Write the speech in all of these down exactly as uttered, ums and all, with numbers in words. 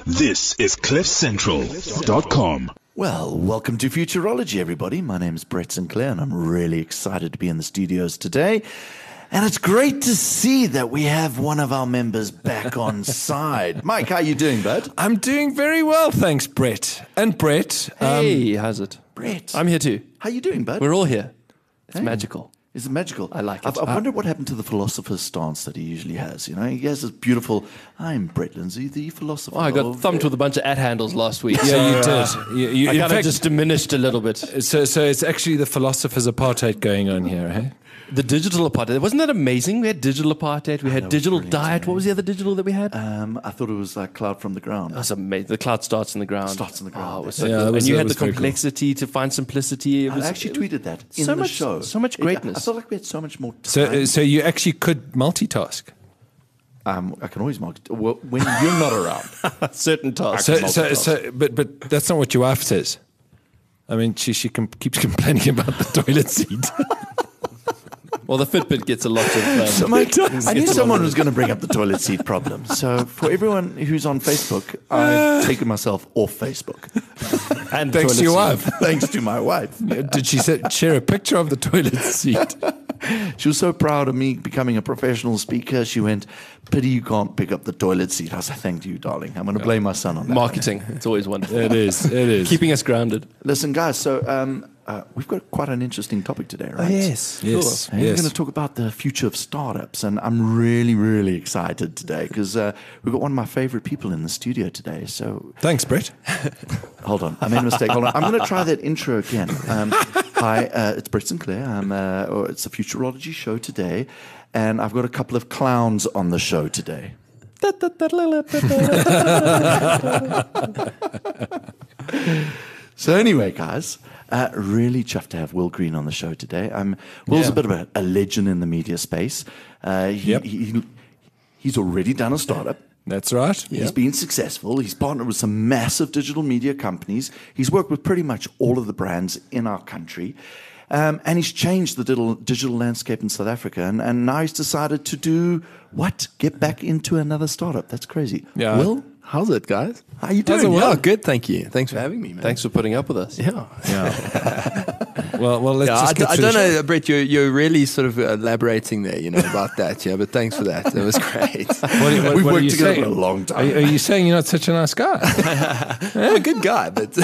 This is cliff central dot com. Well, welcome to Futurology, everybody. My name is Brett Sinclair, and I'm really excited to be in the studios today. And it's great to see that we have one of our members back on side. Mike, how are you doing, bud? I'm doing very well, thanks, Brett. And Brett. Hey, um, how's it? Brett. I'm here too. How you doing, bud? We're all here. It's Hey. magical. Is it magical? I like it. I've, I've Uh, wondered what happened to the philosopher's stance that he usually has. You know, he has this beautiful, I'm Brett Lindsay, the philosopher. Oh, I got of- thumped with a bunch of ad handles last week. Yeah, so, you uh, did. You, you, I in kind of fact, just diminished a little bit. so, so it's actually the philosopher's apartheid going on here, eh? The digital apartheid. Wasn't that amazing? We had digital apartheid. We had that was digital brilliant, diet. eh? What was the other digital that we had? Um, I thought it was like cloud from the ground. That's amazing. The cloud starts in the ground. Starts in the ground. Oh, it was so Yeah, cool. that was- and you that had the was very cool. complexity to find simplicity. It was, I actually it was tweeted that in so the much, show. So much It- greatness. I felt like we had so much more time. So, uh, so you actually could multitask. Um, I can always mark it. Well, when you're not around. certain tasks. So, so, so, but, but that's not what your wife says. I mean, she she com- keeps complaining about the toilet seat. Well, the Fitbit gets a lot of. Um, So Mike, I knew It's a lot someone of- was going to bring up the toilet seat problem. So for everyone who's on Facebook, I've taken myself off Facebook. and Thanks to your toilet seat. wife. Thanks to my wife. Did she sa- share a picture of the toilet seat? She was so proud of me becoming a professional speaker. She went, pity you can't pick up the toilet seat. I said, thank you, darling. I'm going to blame my son on that. Marketing. It's always wonderful. It is. It is. Keeping us grounded. Listen, guys, so um, uh, we've got quite an interesting topic today, right? Yes. Yes. And We're yes. going to talk about the future of startups, and I'm really, really excited today because uh, we've got one of my favorite people in the studio today. So Thanks, Brett. hold on, I made a mistake. Hold on, I'm going to try that intro again. Um, hi, uh, it's Brett Sinclair. I'm, uh, or it's a Futurology show today, and I've got a couple of clowns on the show today. So anyway, guys, uh, really chuffed to have Will Green on the show today. Um, Will's Yeah. a bit of a, a legend in the media space. Uh, he, Yep. he, he's already done a startup. That's right. He's been successful. He's partnered with some massive digital media companies. He's worked with pretty much all of the brands in our country. Um, and he's changed the digital, digital landscape in South Africa. And, and now he's decided to do what? Get back into another startup. That's crazy. Yeah. Will, How's it, guys? how you How's doing? it, Will? Yeah, good. Thank you. Thanks for having me, man. Thanks for putting up with us. Yeah. Yeah. Well, well, let's Yeah, just I, get I to don't the show. know, Brett. You're, you're really sort of elaborating there, you know, about that. Yeah, but thanks for that. That was great. What, what, We've what are worked you together saying? for a long Are, time. are you saying you're not such a nice guy? I'm a good guy, but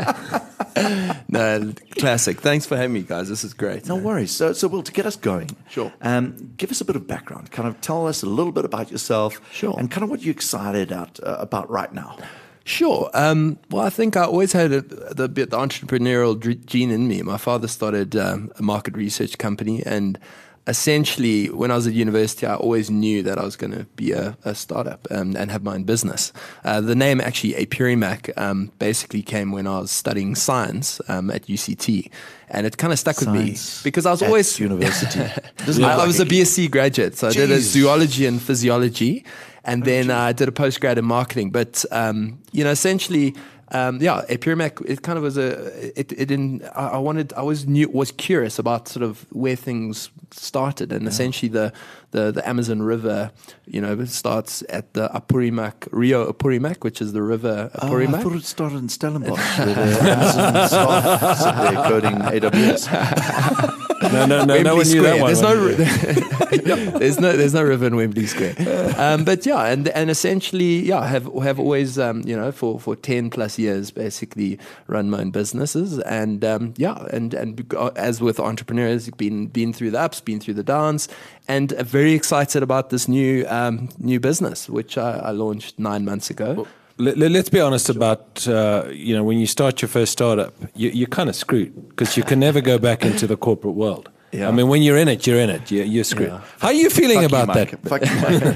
no, classic. Thanks for having me, guys. This is great. No worries. So, so Will, to get us going, Sure. Um, give us a bit of background. Kind of tell us a little bit about yourself, Sure. and kind of what you're excited out, uh, about right now. Sure. Um, well, I think I always had a, the bit the entrepreneurial dr- gene in me. My father started um, a market research company, and essentially, when I was at university, I always knew that I was going to be a, a startup um, and have my own business. Uh, the name actually Apurimac um, basically came when I was studying science um, at U C T. And it kind of stuck with Science me because I was at always university. Doesn't look I, I like was it. a B S c graduate, so I did a Jeez. zoology and physiology, and then uh, I did a postgrad in marketing. But um, you know, essentially, um, yeah, Apurimac, it kind of was a. It, it didn't. I, I wanted. I always knew, was curious about sort of where things started, and essentially the, the the Amazon River, you know, it starts at the Apurimac, Rio Apurimac, which is the river Oh, I Apurimac. thought it started in Stellenbosch, where the Amazon staff sit there coding A W S. No, no, no, no Wembley one knew that Square. one. There's no, there's no, there's no river in Wembley Square. Um, but yeah, and and essentially, yeah, have have always, um, you know, for, for ten plus years, basically run my own businesses, and um, yeah, and and as with entrepreneurs, been been through the ups, been through the downs, and uh, very excited about this new um, new business, which I, I launched nine months ago. Let, let- let's be honest about, uh, you know, when you start your first startup, you, you're kind of screwed because you can never go back into the corporate world. Yeah. I mean, when you're in it, you're in it. You're, you're screwed. Yeah. How are you feeling Fuck you, about Mike. that? Fuck you, Mike.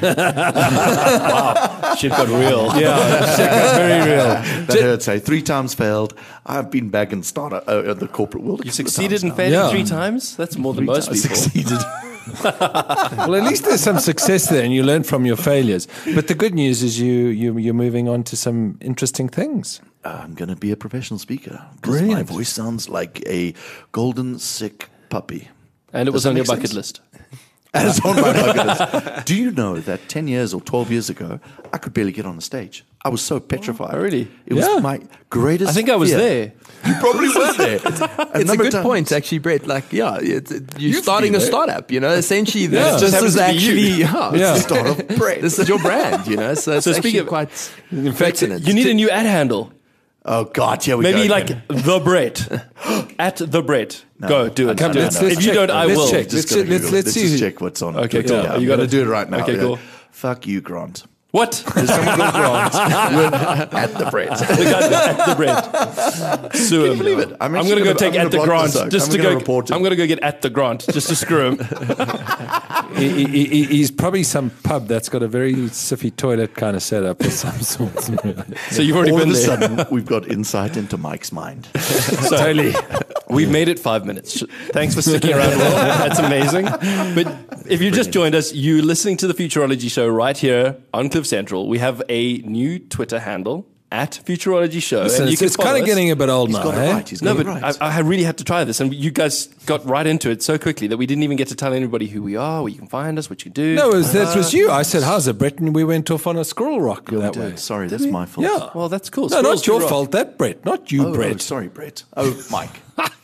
Shit got real. Yeah, shit got very real. That hurts, eh? Three times failed. I've been back in startup, uh, in the corporate world. a You couple of succeeded times in now. failing Yeah. three times? That's more than Three most times people. succeeded. Well, at least there's some success there, and you learn from your failures. But the good news is you, you you're moving on to some interesting things. I'm going to be a professional speaker. Because my Brilliant. voice sounds like a golden sick puppy. And it Does was that on your make bucket sense? list. And it's on my bucket list. Do you know that ten years or twelve years ago, I could barely get on the stage? I was so petrified. Oh, really? It was Yeah. my greatest I think I was fear. there. You probably were there. It's a good point, actually, Brett. Like, yeah, it's, it, you're You've starting been a there. startup. You know, essentially, Yeah. this, Just this happens is to be actually you. yeah, Yeah. it's- Start of Brett. this is your brand. You know, so it's So actually speaking of- quite In fact, pertinent. You need a new ad handle. Oh, God, here we Maybe go. like the Brett. At the Brett. Go, do it. Come, do let's- it. let's If you check. don't, I Let's will. check. Just Let's gotta check- let's- Google it. let's Let's just see. check what's on. Okay, Twitter. cool. Yeah, I'm You going to gotta- do it right now. Okay, Yeah. cool. Fuck you, Grant. What? There's someone called Grant at the Brett. The guy at the Brett. Sue him. believe it? I'm I'm, actually going to go gonna- take I'm at the gonna block Grant this out. just I'm to gonna go. report it. I'm going to go get at the Grant just to screw him. he, he, he- he's probably some pub that's got a very siffy toilet kind of setup or some sort. So you've already All been of a there. sudden, we've got insight into Mike's mind. So, totally. We've made it five minutes. Sh- Thanks for sticking around, Will. That's amazing. But if you just joined us, you're listening to the Futurology Show right here on Cliff Central. We have a new Twitter handle at Futurology Show. Listen, and you it's can it's kind follow of us. getting a bit old He's now, got it eh? right. He's No, got but it right. I, I really had to try this, and you guys got right into it so quickly that we didn't even get to tell anybody who we are, where you can find us, what you do. No, it was, that was you. I said, how's it, Brett? And we went off on a squirrel rock that way. Dude, sorry, that's my fault. Yeah. Well, that's cool. No, Squirrels not your do rock. fault. That Brett, not you, Oh, Brett. oh, sorry, Brett. Oh, Mike.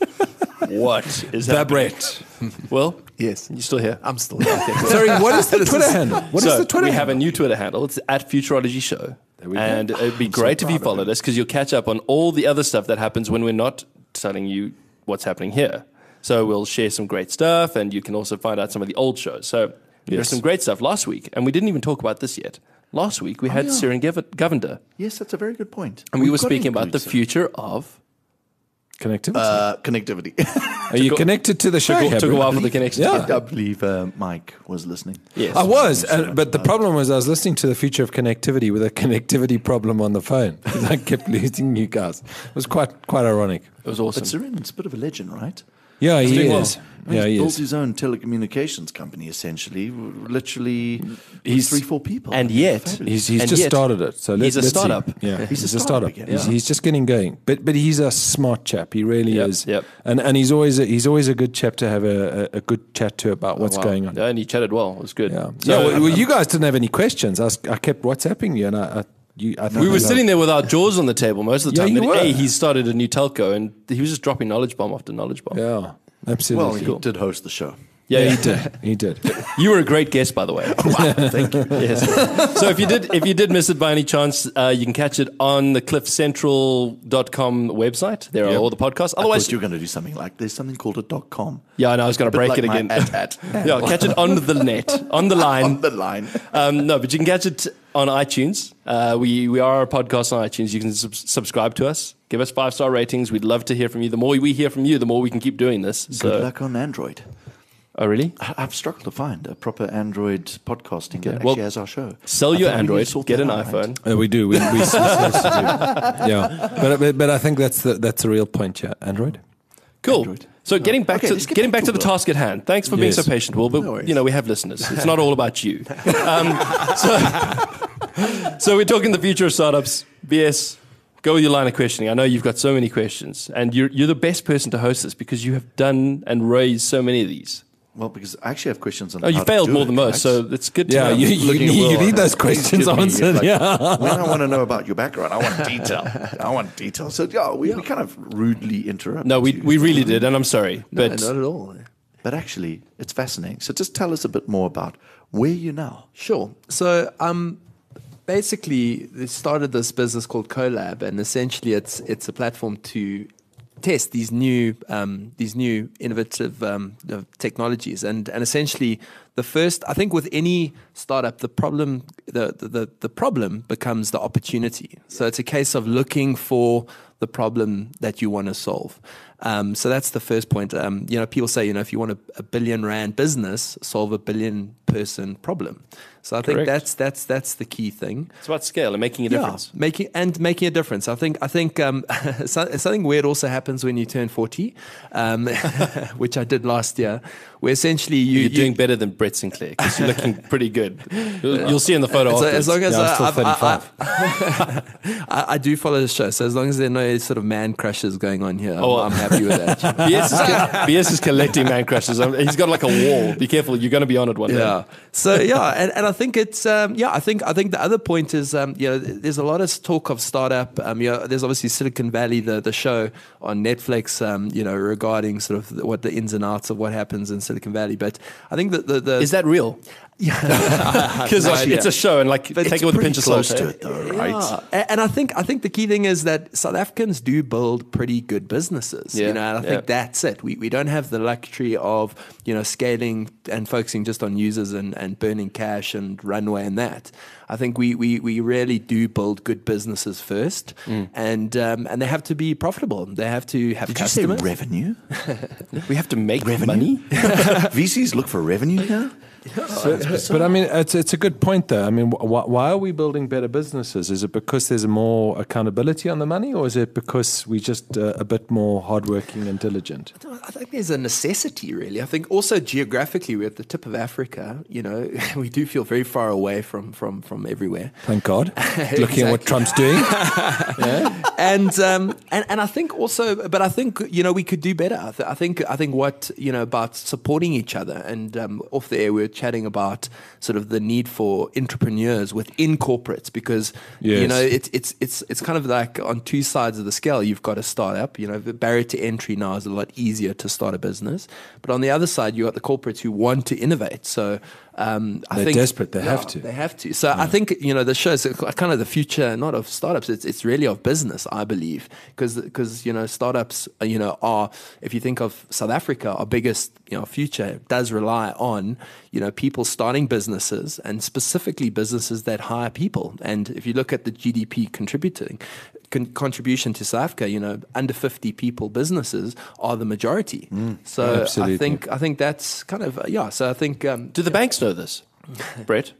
What is The that? Brett. Well, yes, you still here? I'm still here. Sorry, what is the Twitter handle? What is so the Twitter we handle? have a new Twitter handle. It's at Futurology Show. we go. And it'd be I'm so great if you proud of followed us because you'll catch up on all the other stuff that happens when we're not telling you what's happening here. So we'll share some great stuff and you can also find out some of the old shows. So there's Yes. some great stuff last week. And we didn't even talk about this yet. Last week we had yeah. Siren Gov- Govender. Yes, that's a very good point. And we We've were got to speaking about include the some- future of... Connectivity. Uh, connectivity. Are you connected to the show? Took, took a Gabriel? while for the connection. Yeah. I believe uh, Mike was listening. Yes. I was, uh, but the problem was I was listening to the future of connectivity with a connectivity problem on the phone. I kept losing you guys. It was quite quite ironic. It was awesome. But Siren's a bit of a legend, right? Yeah, he doing well. is. I mean, Yeah, he's he built is. his own telecommunications company, essentially. Literally, He's- he's three, four people. and yet- Fabulous. He's, he's And just yet, started it. So he's let's, a let's see. startup. Yeah, He's he's, a a startup startup. again. He's, Yeah. he's just getting going. But but he's a smart chap. He really Yep, is. yep. And and he's always a, he's always a good chap to have a, a, a good chat to about what's Wow. going on. Yeah, and he chatted well. It was good. Yeah. So, yeah well, well, you guys didn't have any questions. I, was, I kept WhatsApping you, and I, I you. I we were sitting there with our jaws on the table most of the Yeah, time. you But were. A, he started a new telco and he was just dropping knowledge bomb after knowledge bomb. Yeah, absolutely. well, he did host the show. Yeah, yeah, yeah. he did. He did. You were a great guest, by the way. Thank you. Yes. So if you did, if you did miss it by any chance, uh, you can catch it on the cliff central dot com website. There are all the podcasts. I Otherwise, thought you were going to do something like there's something called a dot com. yeah, and I was going to break like it my again. at- at. yeah, catch it on the net, on the line. On the line. Um, no, but you can catch it on iTunes. Uh, we we are a podcast on iTunes. You can sub- subscribe to us. Give us five star ratings. We'd love to hear from you. The more we hear from you, the more we can keep doing this. Good So, luck on Android. oh really? I- I've struggled to find a proper Android podcasting that well, actually has our show. Sell I your think we need to Android, sort get that an out, iPhone. right? Uh, we do. We, we seriously do. Yeah, but, but but I think that's the that's the real point. Yeah, Android. Cool. Android. So getting back Okay, to let's get getting back back to to the Will. task at hand. Thanks for being Yes. so patient, Will. But No worries. you know we have listeners. It's not all about you. Um, so, so we're talking the future of startups. B S, go with your line of questioning. I know you've got so many questions, and you're you're the best person to host this because you have done and raised so many of these. Well, because I actually have questions on Oh, you how to failed do more it, than most, right? so it's good to Yeah, know. you, you, Looking at need, Will, you need uh, those please questions give me, answered. like, yeah. When I want to know about your background, I want detail. I want detail. So yeah, we, we kind of rudely interrupt. No, we you. we really did, and I'm sorry, No, but not at all. But actually, it's fascinating. So just tell us a bit more about where you now. Sure. So, um, basically, they started this business called Colab, and essentially, it's it's a platform to test these new um, these new innovative um, uh, technologies, and and essentially, the first, I think, with any startup, the problem the the the problem becomes the opportunity. So it's a case of looking for the problem that you want to solve. Um, so that's the first point. Um, you know, people say, you know, if you want a, a billion rand business, solve a billion person problem. So I think Correct. that's that's that's the key thing. it's about scale and making a difference. Yeah, making and making a difference. I think I think um, so, something weird also happens when you turn forty, um, which I did last year, where essentially you, You're you doing better than Brett Sinclair because you're looking pretty good. You'll, you'll see in the photo So afterwards. as long as Yeah, I'm I, still I've- I, thirty-five. I, I do follow the show, so as long as there are no sort of man crushes going on here, I'm, Oh, I'm happy with that. B S is, co- B S is collecting man crushes. Um, He's got like a wall. Be careful, you're going to be on it one day. Yeah. So yeah, and, and I think it's um, yeah. I think I think the other point is um, you know there's a lot of talk of startup. Um, you know, there's obviously Silicon Valley, the the show on Netflix. Um, you know, regarding sort of what the ins and outs of what happens in Silicon Valley. But I think that the, the Is that real? yeah, Because no like, idea. it's a show, and like But take it's it with a pretty pinch of close salt. to eh? it, though, right? Yeah. A- And I think I think the key thing is that South Africans do build pretty good businesses. Yeah, You know, and I think yeah. that's it. We we don't have the luxury of, you know, scaling and focusing just on users and, and burning cash and runway and that. I think we we, we really do build good businesses first, and um, and they have to be profitable. They have to have Did you say customers. revenue? We have to make Revenue? money. V Cs look for revenue here? But I mean, it's it's a good point, though. I mean, wh- why are we building better businesses? Is it because there's more accountability on the money, or is it because we're just uh, a bit more hardworking and diligent? I think there's a necessity, really. I think also geographically, we're at the tip of Africa. You know, we do feel very far away from from from everywhere. Thank God. Looking at what Exactly. Trump's doing. and um, and and I think also, but I think you know we could do better. I, th- I think I think what you know about supporting each other. And um, off the air, we were chatting about sort of the need for entrepreneurs within corporates, because you Yes. know it's it's it's it's kind of like on two sides of the scale. You've got a startup. You know, the barrier to entry now is a lot easier to start a business, but on the other side, you got the corporates who want to innovate. So. Um, I They're think, desperate. They have to. They have to. So I think you know the show is kind of the future, not of startups. It's it's really of business, I believe, because because you know startups, uh, you know, are, if you think of South Africa, our biggest you know future does rely on you know people starting businesses, and specifically businesses that hire people. And if you look at the G D P contributing. Con- contribution to South Africa, you know, under fifty people businesses are the majority. So Absolutely. I think I think that's kind of uh, yeah. So I think um, Do the banks know this, Brett?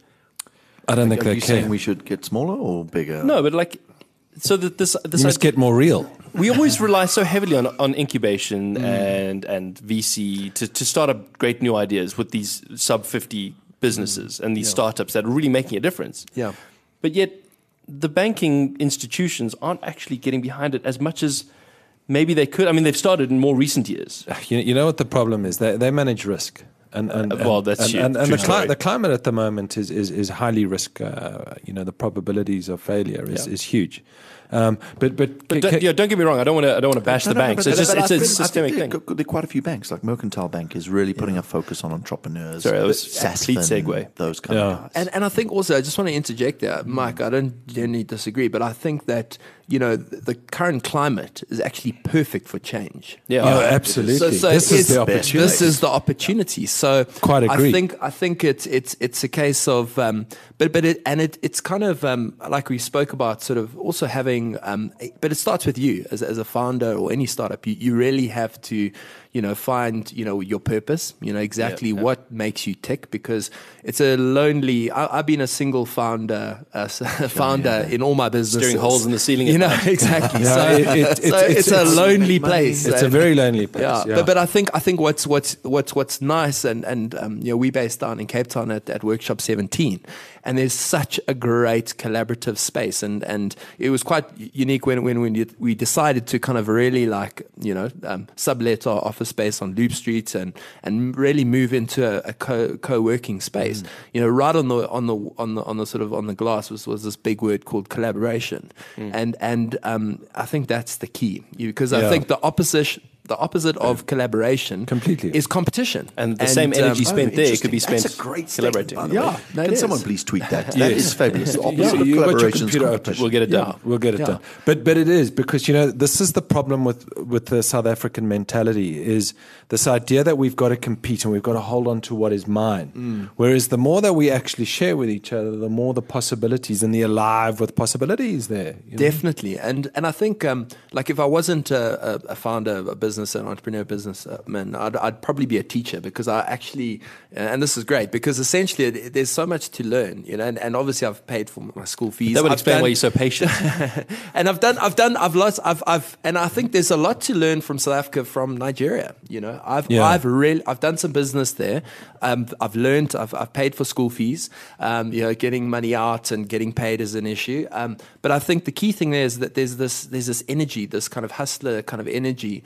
I don't think Are they you care. saying we should get smaller or bigger? No, but like, so that this this You must get more real. we always rely so heavily on on incubation and and V C to to start up great new ideas with these sub fifty businesses and these startups that are really making a difference. yeah. But yet, the banking institutions aren't actually getting behind it as much as maybe they could. I mean, they've started in more recent years. You, you know what the problem is? They, they manage risk. And, and, Uh, well, that's and, true- and, and true the, cli- story. the climate at the moment is, is, is highly risk. Uh, you know, the probabilities of failure is, Yeah. is huge. Um, but but, But ca- don't, ca- yeah, don't get me wrong. I don't want to. I don't want to bash No, the no, no, banks. but- it's just but it's I a think- I systemic think thing. there- There are quite a few banks, like Mercantile Bank, is really putting a focus on entrepreneurs. Sorry, that was a Sasfin, complete segue. Those kind Yeah. of guys. And and I think also I just want to interject there, Mike. I don't generally disagree, but I think that you know the current climate is actually perfect for change. Yeah. Oh, absolutely. So, so this is it's- the opportunity. This is the opportunity. So Quite agree. I think I think it's it's it's a case of, um, but but it and it it's kind of um, like we spoke about, sort of also having, um, a- but it starts with you as as a founder or any startup. You you really have to, you know, find you know your purpose. You know exactly Yeah, yeah. what makes you tick, because it's a lonely. I, I've been a single founder, uh, founder in all my businesses. Steering holes in the ceiling You at know night. exactly. Yeah, so it- it- so it's- it's, it's- a it's- lonely money. place. It's a and- very lonely place. yeah, Yeah, But, but I think I think what's what's what's what's nice, and and um, you know we based down in Cape Town at, at Workshop seventeen, and there's such a great collaborative space, and and it was quite unique when when we we decided to kind of really like you know um, sublet our office space on Loop Street and and really move into a, a co co-working space. You know, right on the on the on the on the sort of on the glass was was this big word called collaboration, and and um, I think that's the key, because I Yeah. think the opposition. The opposite of collaboration Completely. is competition. And the same um, energy Oh, spent there could be interesting. spent That's a great collaborating. statement, by the Yeah, way. that Can is. someone please tweet that? That Yes. is fabulous. The Yeah, opposite of you got your collaboration is computer open. competition. We'll get it Yeah. done. We'll get it Yeah. done. But but it is because you know this is the problem with with the South African mentality is this idea that we've got to compete and we've got to hold on to what is mine. Whereas the more that we actually share with each other, the more the possibilities and the alive with possibilities there. you know? Definitely, and and I think um, like if I wasn't a, a, a founder, a business, an entrepreneur, businessman, I'd, I'd probably be a teacher, because I actually, and this is great, because essentially it, there's so much to learn, you know, and, and obviously I've paid for my school fees. That would I've explain done- why you're so patient. and I've done, I've done, I've lost, I've, I've, and I think there's a lot to learn from South Africa, from Nigeria. You know, I've, Yeah. I've really, I've done some business there. Um, I've learned, I've, I've paid for school fees. Um, you know, getting money out and getting paid is an issue. Um, but I think the key thing there is that there's this, there's this energy, this kind of hustler kind of energy, which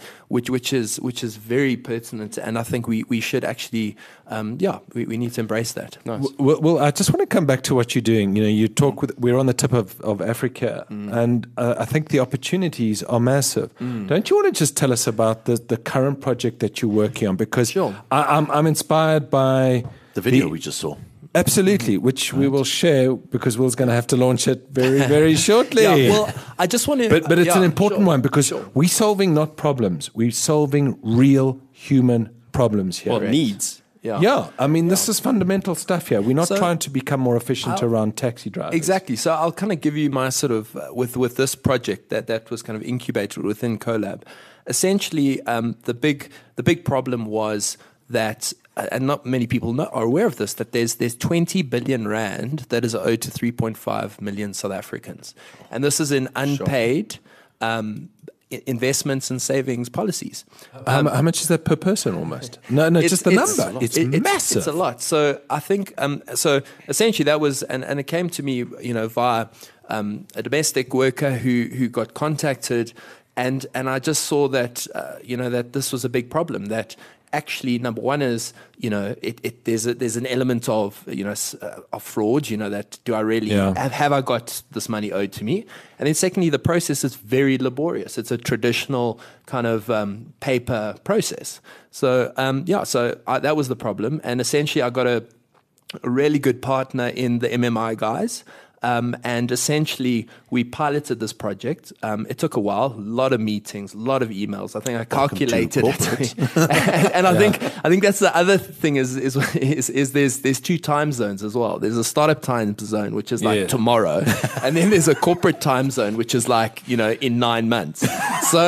which which is which is very pertinent, and I think we we should actually, um, yeah, we, we need to embrace that. Nice. Well, well, I just want to come back to what you're doing. You know, you talk with, we're on the tip of, of Africa, mm. and uh, I think the opportunities are massive. Mm. Don't you want to just tell us about the, the current project that you're working on? Because sure. I, I'm, I'm inspired by The video the, we just saw. Absolutely, which right. we will share because Will's going to have to launch it very, very shortly. Yeah, well, I just want to... But, but it's yeah, an important sure, one because sure. we're solving not problems, we're solving real human problems here. Well, needs. Yeah. yeah, I mean, this is fundamental stuff here. We're not So, trying to become more efficient I'll, around taxi drivers. Exactly. So I'll kind of give you my sort of, uh, with, with this project that, that was kind of incubated within CoLab. Essentially, um, the big the big problem was that, uh, and not many people know, are aware of this, that there's there's twenty billion rand that is owed to three point five million South Africans. And this is in unpaid um, investments and savings policies. Um, Um, how much is that per person almost? No, no, It's- just the it's- number. It's it- massive. It's a lot. So I think, um, so essentially that was, and, and it came to me, you know, via um, a domestic worker who, who got contacted, and, and I just saw that, uh, you know, that this was a big problem, that actually, number one is, you know, it, it there's a, there's an element of, you know, s- uh, of fraud, you know, that do I really, Yeah. have, have I got this money owed to me? And then secondly, the process is very laborious. It's a traditional kind of um, paper process. So, um, yeah, so I, that was the problem. And essentially I got a, a really good partner in the M M I guys. Um, and essentially, we piloted this project. Um, it took a while, a lot of meetings, a lot of emails. I think I calculated it, and, and I yeah. think I think that's the other thing is is, is is there's there's two time zones as well. There's a startup time zone, which is like yeah. tomorrow, and then there's a corporate time zone, which is like you know in nine months. So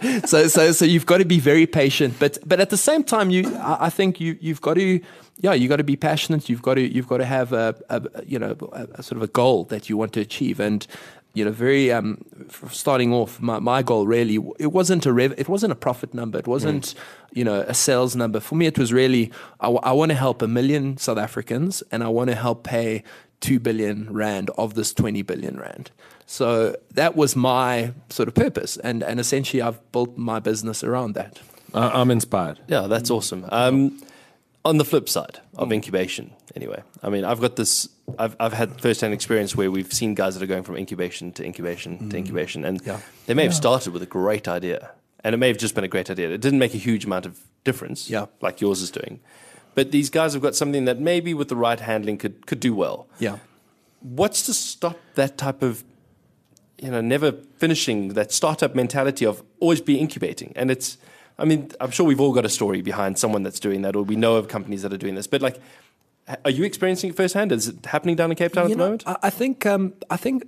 so so so you've got to be very patient, but but at the same time, you I, I think you you've got to. Yeah, you got to be passionate. You've got to you've got to have a, a you know a, a sort of a goal that you want to achieve. And you know, very um, starting off, my, my goal really it wasn't a rev, it wasn't a profit number. It wasn't mm. you know a sales number. For me, it was really I, w- I want to help a million South Africans, and I want to help pay two billion rand of this twenty billion rand. So that was my sort of purpose, and and essentially I've built my business around that. Uh, I'm inspired. Yeah, that's awesome. Um, On the flip side of incubation, anyway, I mean, I've got this, I've, I've had first-hand experience where we've seen guys that are going from incubation to incubation mm. to incubation, and yeah. they may have yeah. started with a great idea, and it may have just been a great idea. It didn't make a huge amount of difference, yeah. like yours is doing. But these guys have got something that maybe with the right handling could, could do well. Yeah. What's to stop that type of, you know, never finishing, that startup mentality of always be incubating? And it's, I mean, I'm sure we've all got a story behind someone that's doing that, or we know of companies that are doing this. But like, are you experiencing it firsthand? Is it happening down in Cape Town you at the know, moment? I, I think, um, I think,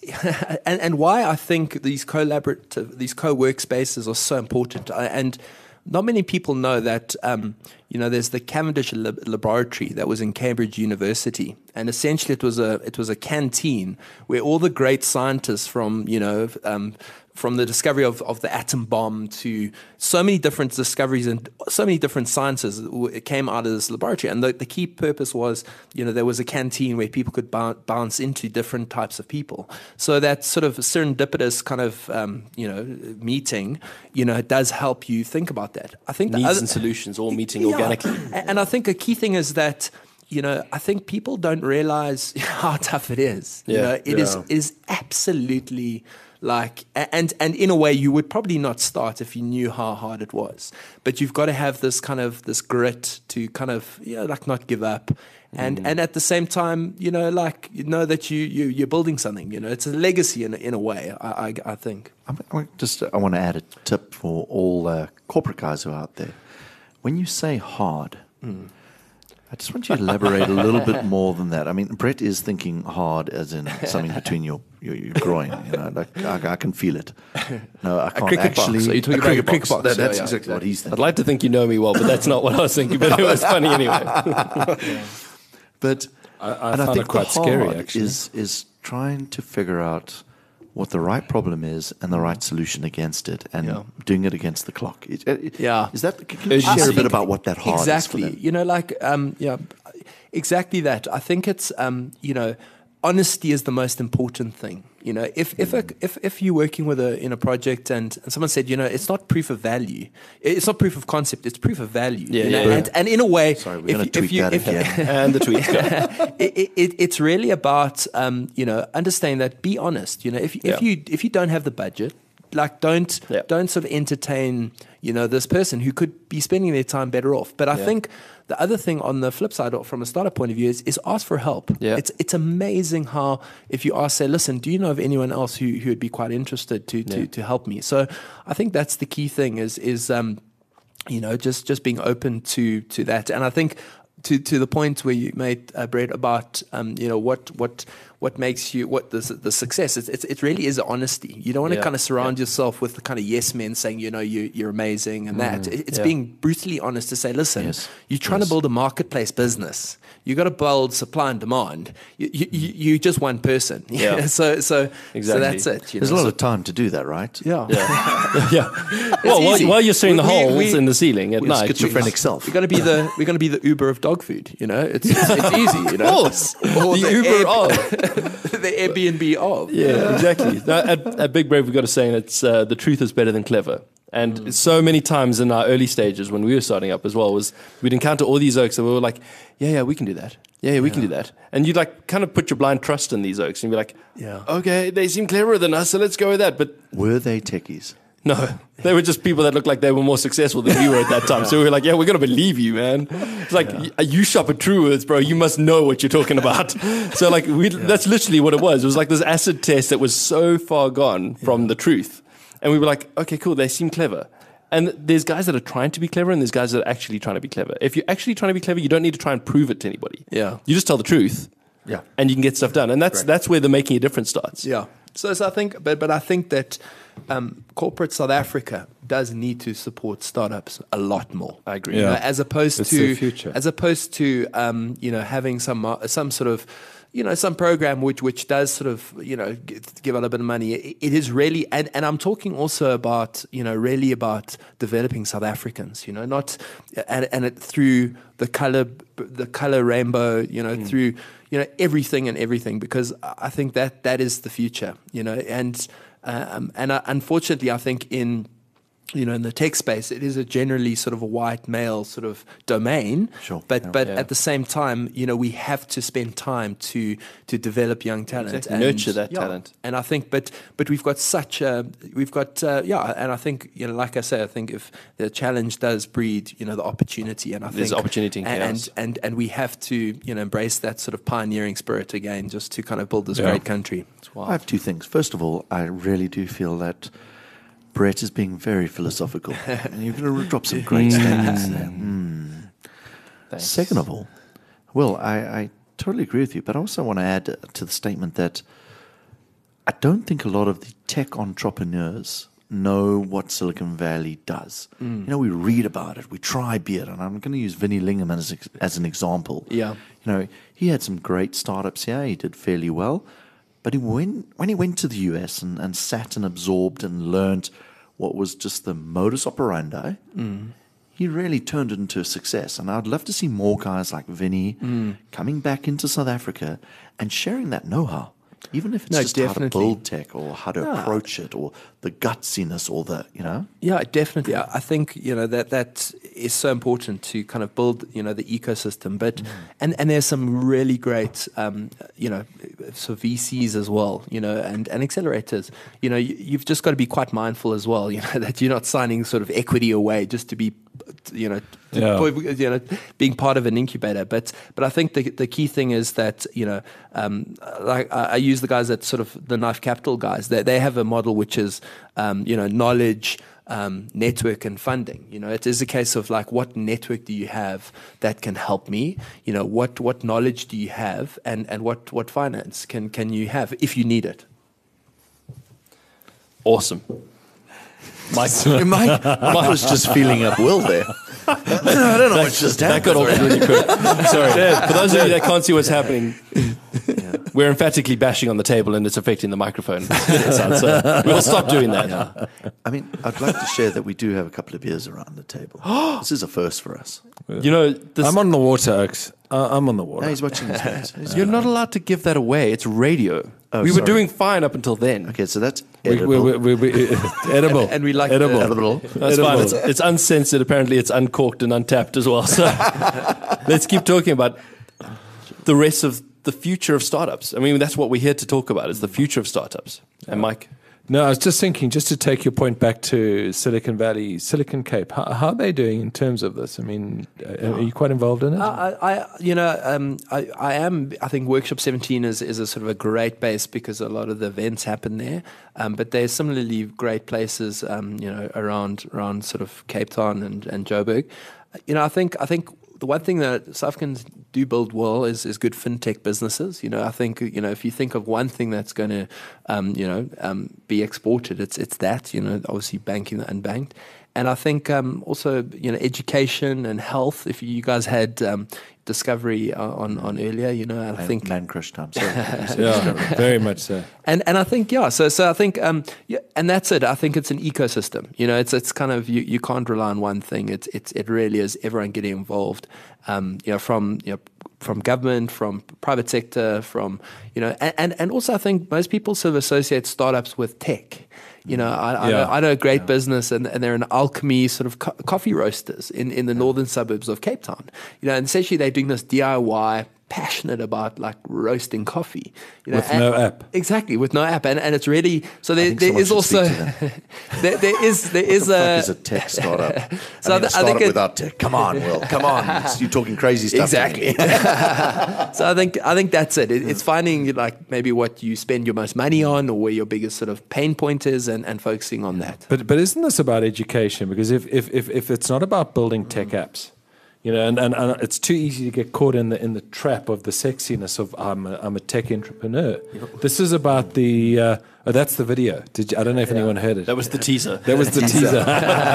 and, and why I think these collaborative, these co-workspaces are so important. I, and not many people know that, um, you know, there's the Cavendish lab- laboratory that was in Cambridge University, and essentially it was a it was a canteen where all the great scientists from, you know, um, from the discovery of, of the atom bomb to so many different discoveries and so many different sciences it came out of this laboratory. And the, the key purpose was, you know, there was a canteen where people could b- bounce into different types of people. So that sort of serendipitous kind of, um, you know, meeting, you know, it does help you think about that. I think the Needs other, and solutions all meeting yeah. organically. And I think a key thing is that, you know, I think people don't realize how tough it is. Yeah. You know, it Yeah. is is absolutely like, and and in a way, you would probably not start if you knew how hard it was. But you've got to have this kind of this grit to kind of, you know, like not give up, and mm. and at the same time, you know, like you know that you you you're building something. You know, it's a legacy in in a way. I I, I think. I'm, I'm just I want to add a tip for all uh, corporate guys who are out there. When you say hard. Mm. I just want you to elaborate a little bit more than that. I mean, Brett is thinking hard as in something between your, your, your groin. You know, like I, I can feel it. No, I can't cricket box. actually. Are you talking a about cricket a cricket box? That, Yeah, that's yeah, exactly yeah. what he's I'd thinking. like to think you know me well, but that's not what I was thinking. But it was funny anyway. But I, I and found I think it quite the scary, hard actually. is is trying to figure out what the right problem is and the right solution against it, and Yeah. doing it against the clock. It, it, Yeah. Is that? Can you I share a bit think about what that hard exactly. is for them? You know, like um, yeah, exactly that. I think it's um, you know, honesty is the most important thing. You know, if if a, if if you're working with a in a project and, and someone said, you know, it's not proof of value, it's not proof of concept, it's proof of value. Yeah, you know? yeah. And and in a way, Sorry, we're if going you, to tweet if you, that if, again. And the tweet. it, it, it's really about um, you know, understanding that. Be honest. You know, if if Yeah. you if you don't have the budget, like don't Yeah. don't sort of entertain, you know, this person who could be spending their time better off. But I Yeah. think the other thing on the flip side, or from a startup point of view, is, is ask for help. Yeah. It's it's amazing how if you ask, say, listen, do you know of anyone else who who would be quite interested to to Yeah. to help me? So I think that's the key thing is is um, you know, just just being open to to that. And I think to to the point where you made uh, Brett about um, you know, what what what makes you what the the success. It's, it's it really is honesty. You don't want to Yeah. kind of surround Yeah. yourself with the kind of yes men saying, you know, you you're amazing and that. It- It's Yeah. being brutally honest to say, listen, Yes. you're trying Yes. to build a marketplace business. You got to build supply and demand. You you, you you're just one person. Yeah. so so Exactly. so that's it. You There's know? a lot of time to do that, right? yeah. Yeah. yeah. Well, while, easy. while you're seeing the We- we- holes we- in the ceiling at With night. schizophrenic self. We're gonna be the we're gonna be the Uber of dog food. You know, it's it's, it's easy. You know, Of course. Or The the Uber Air- of. the Airbnb of. Yeah, exactly. Now, at, at Big Brave, we've got a saying it's uh, the truth is better than clever. And so many times in our early stages when we were starting up as well, was we'd encounter all these oaks and we were like, yeah, yeah, we can do that. Yeah, yeah, we can do that. And you'd like kind of put your blind trust in these oaks and be like, Yeah. okay, they seem cleverer than us, so let's go with that. But Were they techies? no, they were just people that looked like they were more successful than we were at that time. So we were like, yeah, we're going to believe you, man. It's like, y- you shop at Truworths, bro. You must know what you're talking about. So like, we, that's literally what it was. It was like this acid test that was so far gone from the truth. And we were like, okay, cool. They seem clever. And there's guys that are trying to be clever and there's guys that are actually trying to be clever. If you're actually trying to be clever, you don't need to try and prove it to anybody. Yeah. You just tell the truth. Yeah. And you can get stuff done. And that's, that's where the making a difference starts. Yeah. So, so I think, but but I think that um, corporate South Africa does need to support startups a lot more. I agree. You know, Yeah. as opposed It's to their future. as opposed to um, you know, having some mar- some sort of, you know, some program which which does sort of, you know, g- give out a bit of money. It, it is really, and, and I'm talking also about, you know, really about developing South Africans, you know, not and and it through the color the color rainbow, you know, through, you know, everything and everything, because I think that that is the future, you know, and um, and uh, unfortunately, I think in you know, in the tech space, it is a generally sort of a white male sort of domain. Sure. But Yeah. but Yeah. at the same time, you know, we have to spend time to to develop young talent, Exactly. Nurture that yeah. talent. And I think, but but we've got such a we've got uh, yeah, and I think, you know, like I say, I think if the challenge does breed, you know, the opportunity, and I There's think opportunity in and, chaos. and and and we have to, you know, embrace that sort of pioneering spirit again, just to kind of build this Yeah. great country. I have two things. First of all, I really do feel that Brett is being very philosophical. And you're going to drop some great statements there. Mm. Thanks. Second of all, well, I, I totally agree with you, but I also want to add uh, to the statement that I don't think a lot of the tech entrepreneurs know what Silicon Valley does. You know, we read about it, we try be it, and I'm going to use Vinnie Lingerman as, ex- as an example. Yeah. You know, he had some great startups here, he did fairly well, but he went, when he went to the U S and, and sat and absorbed and learned what was just the modus operandi, he really turned it into a success. And I'd love to see more guys like Vinny coming back into South Africa and sharing that know-how, even if it's No, just how to definitely. build tech or how to approach it or the gutsiness or the, you know. Yeah, definitely. I I think, you know, that that is so important to kind of build, you know, the ecosystem. But and and there's some really great, um, you know, so V Cs as well, you know, and, and accelerators. You know, you, you've just got to be quite mindful as well, you know, that you're not signing sort of equity away just to be, you know, to- Yeah. you know, being part of an incubator. But but I think the the key thing is that, you know, um, like I, I use the guys that sort of the Knife Capital guys. They they have a model which is, um, you know, knowledge, um, network, and funding. You know, it is a case of like, what network do you have that can help me? You know, what what knowledge do you have, and and what what finance can can you have if you need it? Awesome. Mike, Mike, Mike was just feeling up Will there. I don't know what's just that happened. got all really quick. Sorry. For those of you that can't see what's happening, we're emphatically bashing on the table and it's affecting the microphone. So we'll stop doing that. I mean, I'd like to share that we do have a couple of beers around the table. This is a first for us. You know, this, I'm on the water, Oaks. Uh, I'm on the water. Now he's watching his hands. He's- you're not allowed to give that away. It's radio. Oh, we were sorry. doing fine up until then. Okay, so that's We, edible. we, we, we, we, edible. And we like edible. the- edible. That's fine. It's, it's uncensored. Apparently, it's uncorked and untapped as well. So let's keep talking about the rest of the future of startups. I mean, that's what we're here to talk about, is the future of startups. And Mike? No, I was just thinking, just to take your point back to Silicon Valley, Silicon Cape, how, how are they doing in terms of this? I mean, uh, are you quite involved in it? I, I, you know, um, I, I am. I think Workshop seventeen is, is a sort of a great base because a lot of the events happen there. Um, but there's similarly great places, um, you know, around around sort of Cape Town and, and Joburg. You know, I think I think the one thing that South Africans do build well is, is good fintech businesses. You know, I think, you know, if you think of one thing that's going to, um, you know, um, be exported, it's it's that, you know, obviously banking the unbanked. And I think um, also, you know, education and health, if you guys had um, Discovery on, on earlier, you know, I Man, think... man crush time. Sorry. Yeah, very much so. And and I think yeah, so so I think um yeah, and that's it. I think it's an ecosystem. You know, it's it's kind of you, you can't rely on one thing. It's it's it really is everyone getting involved. Um, you know, from you know from government, from private sector, from you know, and and, and also I think most people sort of associate startups with tech. You know, I, I, Yeah. know, I know a great business, and, and they're an alchemy sort of co- coffee roasters in, in the northern suburbs of Cape Town. You know, and essentially they're doing this D I Y, passionate about like roasting coffee. You know, With and- no app. Exactly, with no app, and, and it's really so. There, think there someone is should also speak to there, there is there is What the a fuck is a tech startup? So I, I mean, a th- I think startup it- without tech. Come on, Will. Come on. It's- You're talking crazy stuff. to me. exactly. So I think I think that's it. it. It's finding like maybe what you spend your most money on, or where your biggest sort of pain point is, and, and focusing on that. But but isn't this about education? Because if if if, if it's not about building tech apps, you know, and, and, and it's too easy to get caught in the in the trap of the sexiness of I'm a, I'm a tech entrepreneur. This is about the uh, oh, that's the video. Did you, I don't know if anyone heard it. That was the teaser. That was the teaser.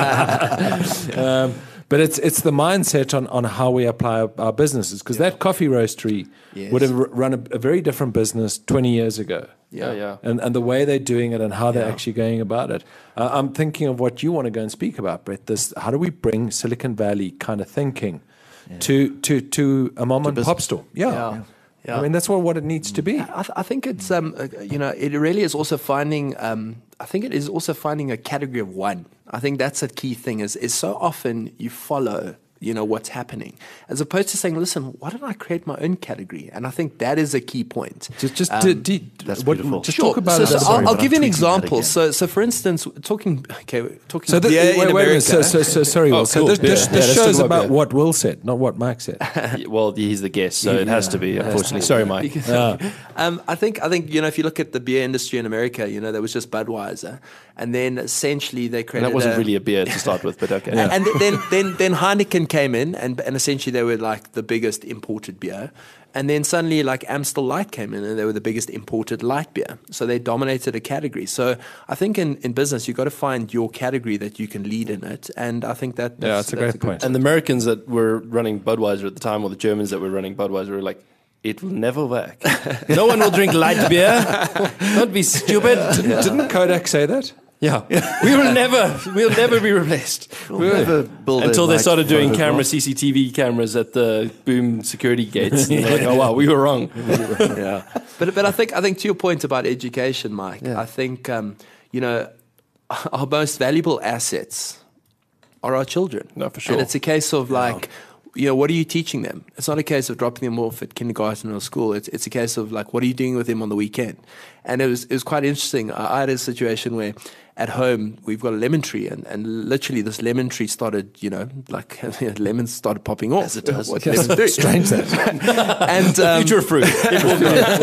um, but it's it's the mindset on, on how we apply our, our businesses, because that coffee roastery Yes. would have r- run a, a very different business twenty years ago. Yeah, yeah. And and the way they're doing it and how they're actually going about it. Uh, I'm thinking of what you want to go and speak about, Brett. This, how do we bring Silicon Valley kind of thinking to to to a mom and business. pop store? Yeah. Yeah. Yeah. I mean, that's what, what it needs to be. I, th- I think it's um uh, you know it really is also finding um I think it is also finding a category of one. I think that's a key thing. Is is so often you follow you know what's happening, as opposed to saying, listen, why don't I create my own category? And I think that is a key point. Just just Um, d- d- that's what- beautiful. Just Sure. talk about so, it. so as- sorry, I'll, I'll but give I'm you an tweeting that example. again. So, so for instance, talking okay, talking So, the, beer wait, in wait, wait, America. so, so, so sorry, Will. Oh, So cool. this, this, Yeah. this Yeah, let's talk show's about about beer. what Will said, not what Mike said. Well, he's the guest, so it has to be, unfortunately. Sorry, Mike. um, I think I think you know if you look at the beer industry in America, you know there was just Budweiser, and then essentially they And created that wasn't a, really a beer to start with, but okay. And then, then, then Heineken came in, and, and essentially they were like the biggest imported beer. And then suddenly, like Amstel Light came in, and they were the biggest imported light beer. So they dominated a category. So I think in, in business, you've got to find your category that you can lead in it. And I think that Yeah, that's a great good- point. And the Americans that were running Budweiser at the time, or the Germans that were running Budweiser, were like, it will never work. No one will drink light beer. Don't be stupid. Didn't Kodak say that? Yeah. We will never, we'll never be replaced. We'll never build a Until they light started doing photo camera box. C C T V cameras at the boom security gates. And they're like, oh wow, we were wrong. Yeah. But but I think I think to your point about education, Mike, I think um, you know our most valuable assets are our children. No, for sure. And it's a case of like, you know, what are you teaching them? It's not a case of dropping them off at kindergarten or school. It's it's a case of like, what are you doing with them on the weekend? And it was it was quite interesting. I, I had a situation where at home we've got a lemon tree, and, and literally this lemon tree started, you know, like lemons started popping off. As it does. What lemons do. Strange that. And um, Future of fruit. It will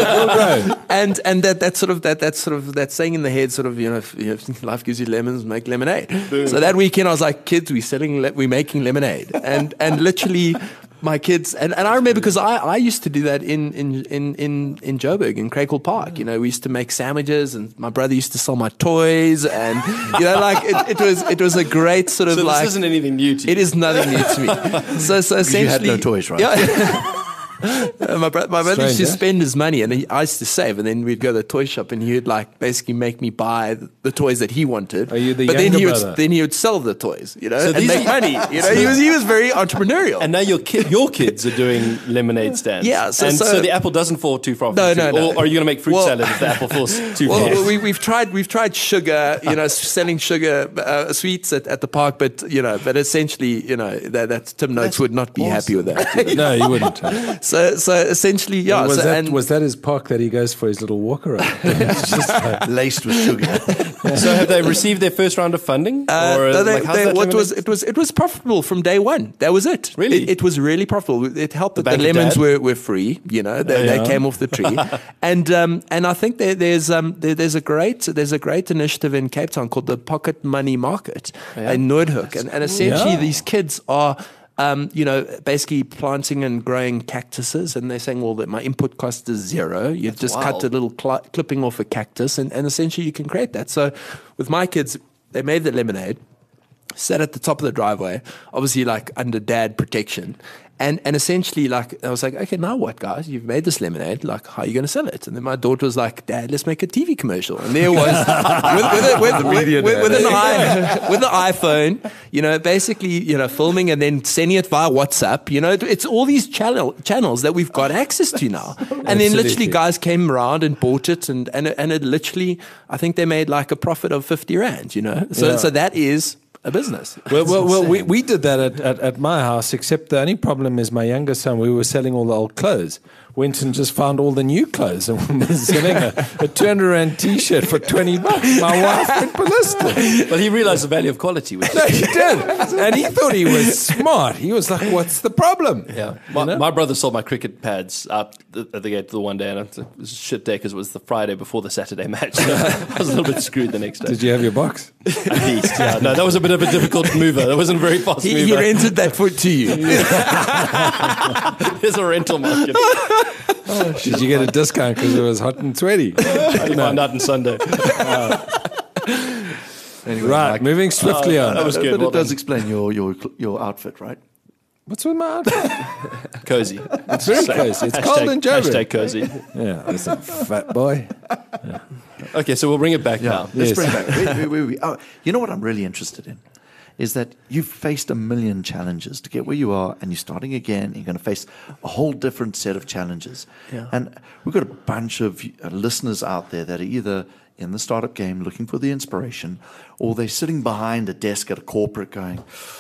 grow. and and that that sort of that that sort of that saying in the head, sort of you know, if, you know, if life gives you lemons, make lemonade. So that weekend I was like, kids, we're selling, le- we're making lemonade, and and literally my kids, and, and I remember because I, I used to do that in in in in in Joburg in Craighill Park. You know, we used to make sandwiches, and my brother used to sell my toys, and you know, like it, it was it was a great sort of So like this isn't anything new to you. it is nothing new to me. So so essentially You had no toys, right? Yeah. Uh, my, bro- my brother Strange, used to eh? spend his money, and he, I used to save, and then we'd go to the toy shop, and he would like basically make me buy the, the toys that he wanted. Are you the but then younger he would brother? then he would sell the toys, you know, So and these make are- money. You know, he was he was very entrepreneurial. And now your ki- your kids are doing lemonade stands. Yeah, so- and so, so- the apple doesn't fall too far from No, the tree. no, no. Or are you going to make fruit Well- salad if the apple falls too Well, far? well, we, we've tried we've tried sugar, you know, selling sugar uh, sweets at, at the park, but you know, but essentially, you know, that, that Tim Noakes would not be happy with that. you know. No, you wouldn't. huh? So so essentially, yeah. was, so, that, and was that his park that he goes for his little walk around? It's just like- Laced with sugar. So have they received their first round of funding? Uh, or no, they, like, how's they, that what was lemonade? it was it was profitable from day one. That was it. Really? it, it was really profitable. It helped that the Bank of lemons Dad? were, were free. You know, they, Yeah. they came off the tree, and um, and I think there, there's um, there, there's a great there's a great initiative in Cape Town called the Pocket Money Market Yeah. in Noordhoek, and, and essentially Yeah. these kids are. Um, you know, basically planting and growing cactuses, and they're saying, well, that my input cost is zero. You just cut wild. a little cl- clipping off a cactus, and, and essentially you can create that. So with my kids, they made the lemonade, sat at the top of the driveway, obviously like under dad protection. And and essentially, like, I was like, okay, now what, guys? You've made this lemonade. Like, how are you going to sell it? And then my daughter was like, Dad, let's make a T V commercial. And there was, with, with, a, with, with, with, with, an i, with the iPhone, you know, basically, you know, filming and then sending it via WhatsApp. You know, it- it's all these channel, channels that we've got access to now. And then Absolutely. literally guys came around and bought it. And, and, it- and it literally, I think they made like a profit of fifty rand, you know? So, Yeah. so that is a business. Well, well, well we, we did that at, at, at my house, except the only problem is my younger son, we were selling all the old clothes. Went and just found all the new clothes and was selling a, a two hundred rand t-shirt for twenty bucks. My wife went ballistic. Well, he realized the value of quality. Which No, he did. And he thought he was smart. He was like, what's the problem? Yeah, my, my brother sold my cricket pads out the, at the gate the one day, and it was a shit day because it was the Friday before the Saturday match. So I was a little bit screwed the next day. Did you have your box? At least, yeah. No, that was a bit of a difficult mover. That wasn't a very fast He, mover. he rented that foot to you. There's a rental market. Did you get a discount because it was hot and sweaty? I only found out on Sunday. Anyway, Right, Mike, moving swiftly on. That was good. but Well it does done. explain your, your your outfit, right? What's with my outfit? Cozy. It's very cozy. It's cold in Hashtag Joburg. cozy. Yeah, listen, fat boy. Okay, so we'll bring it back now. Let's Yes. bring it back. Wait, wait, wait, wait. Oh, you know what I'm really interested in? Is that you've faced a million challenges to get where you are, and you're starting again. You're going to face a whole different set of challenges. Yeah. And we've got a bunch of uh, listeners out there that are either in the startup game looking for the inspiration, or they're sitting behind a desk at a corporate going,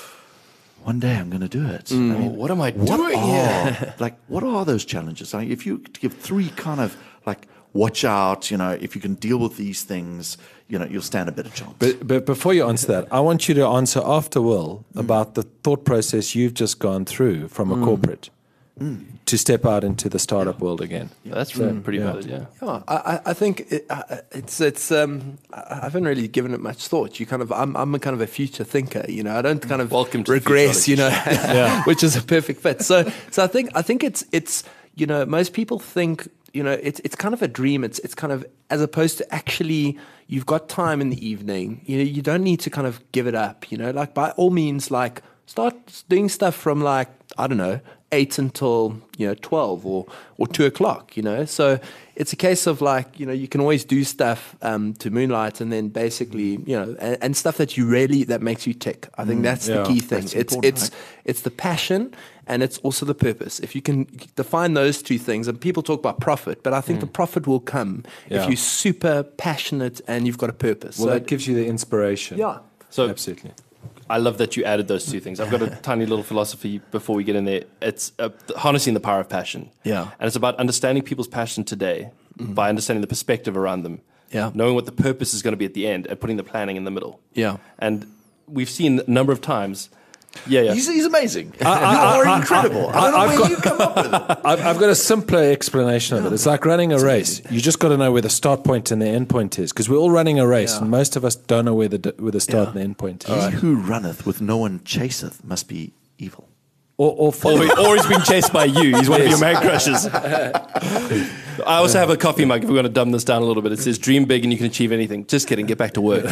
one day I'm going to do it. I mean, what am I what doing are, here? like, what are those challenges? I mean, if you could give three kind of like, watch out, you know, if you can deal with these things, you know, you'll stand a better chance. But, but before you answer that, I want you to answer after Will about the thought process you've just gone through from a corporate to step out into the startup world again. That's pretty yeah. valid, yeah. Yeah, I, I- I think it, uh, it's it's. Um, I I haven't really given it much thought. You kind of, I'm I'm a kind of a future thinker. You know, I don't kind of Welcome to the regress. You know, futurology which is a perfect fit. So so I think I think it's it's you know most people think you know it's it's kind of a dream. It's it's kind of as opposed to actually you've got time in the evening. You know, you don't need to kind of give it up. You know, like by all means, like start doing stuff from like I don't know. eight until you know twelve or or two o'clock. You know, so it's a case of like you know you can always do stuff um, to moonlight, and then basically you know and, and stuff that you really that makes you tick. I think that's yeah, the key thing. that's It's important, it's right? it's the passion and it's also the purpose. If you can define those two things, and people talk about profit, but I think the profit will come Yeah. if you're super passionate and you've got a purpose. Well, so that gives you the inspiration. yeah. So Absolutely. I love that you added those two things. I've got a tiny little philosophy before we get in there. It's uh, harnessing the power of passion. Yeah. And it's about understanding people's passion today by understanding the perspective around them. Yeah. Knowing what the purpose is going to be at the end and putting the planning in the middle. Yeah. And we've seen a number of times. Yeah, yeah. He's, he's amazing. you I- are I- incredible. I, I- don't know I've where got- you come up with it. I've, I've got a simpler explanation of it. It's like running a race. You just got to know where the start point and the end point is, because we're all running a race, and most of us don't know where the where the start and the end point is, He who runneth with no one chaseth must be evil. or, or Or, follow. or he's being chased by you. He's one of your man crushes. I also have a coffee mug if we want to dumb this down a little bit. It says, dream big and you can achieve anything. Just kidding, get back to work.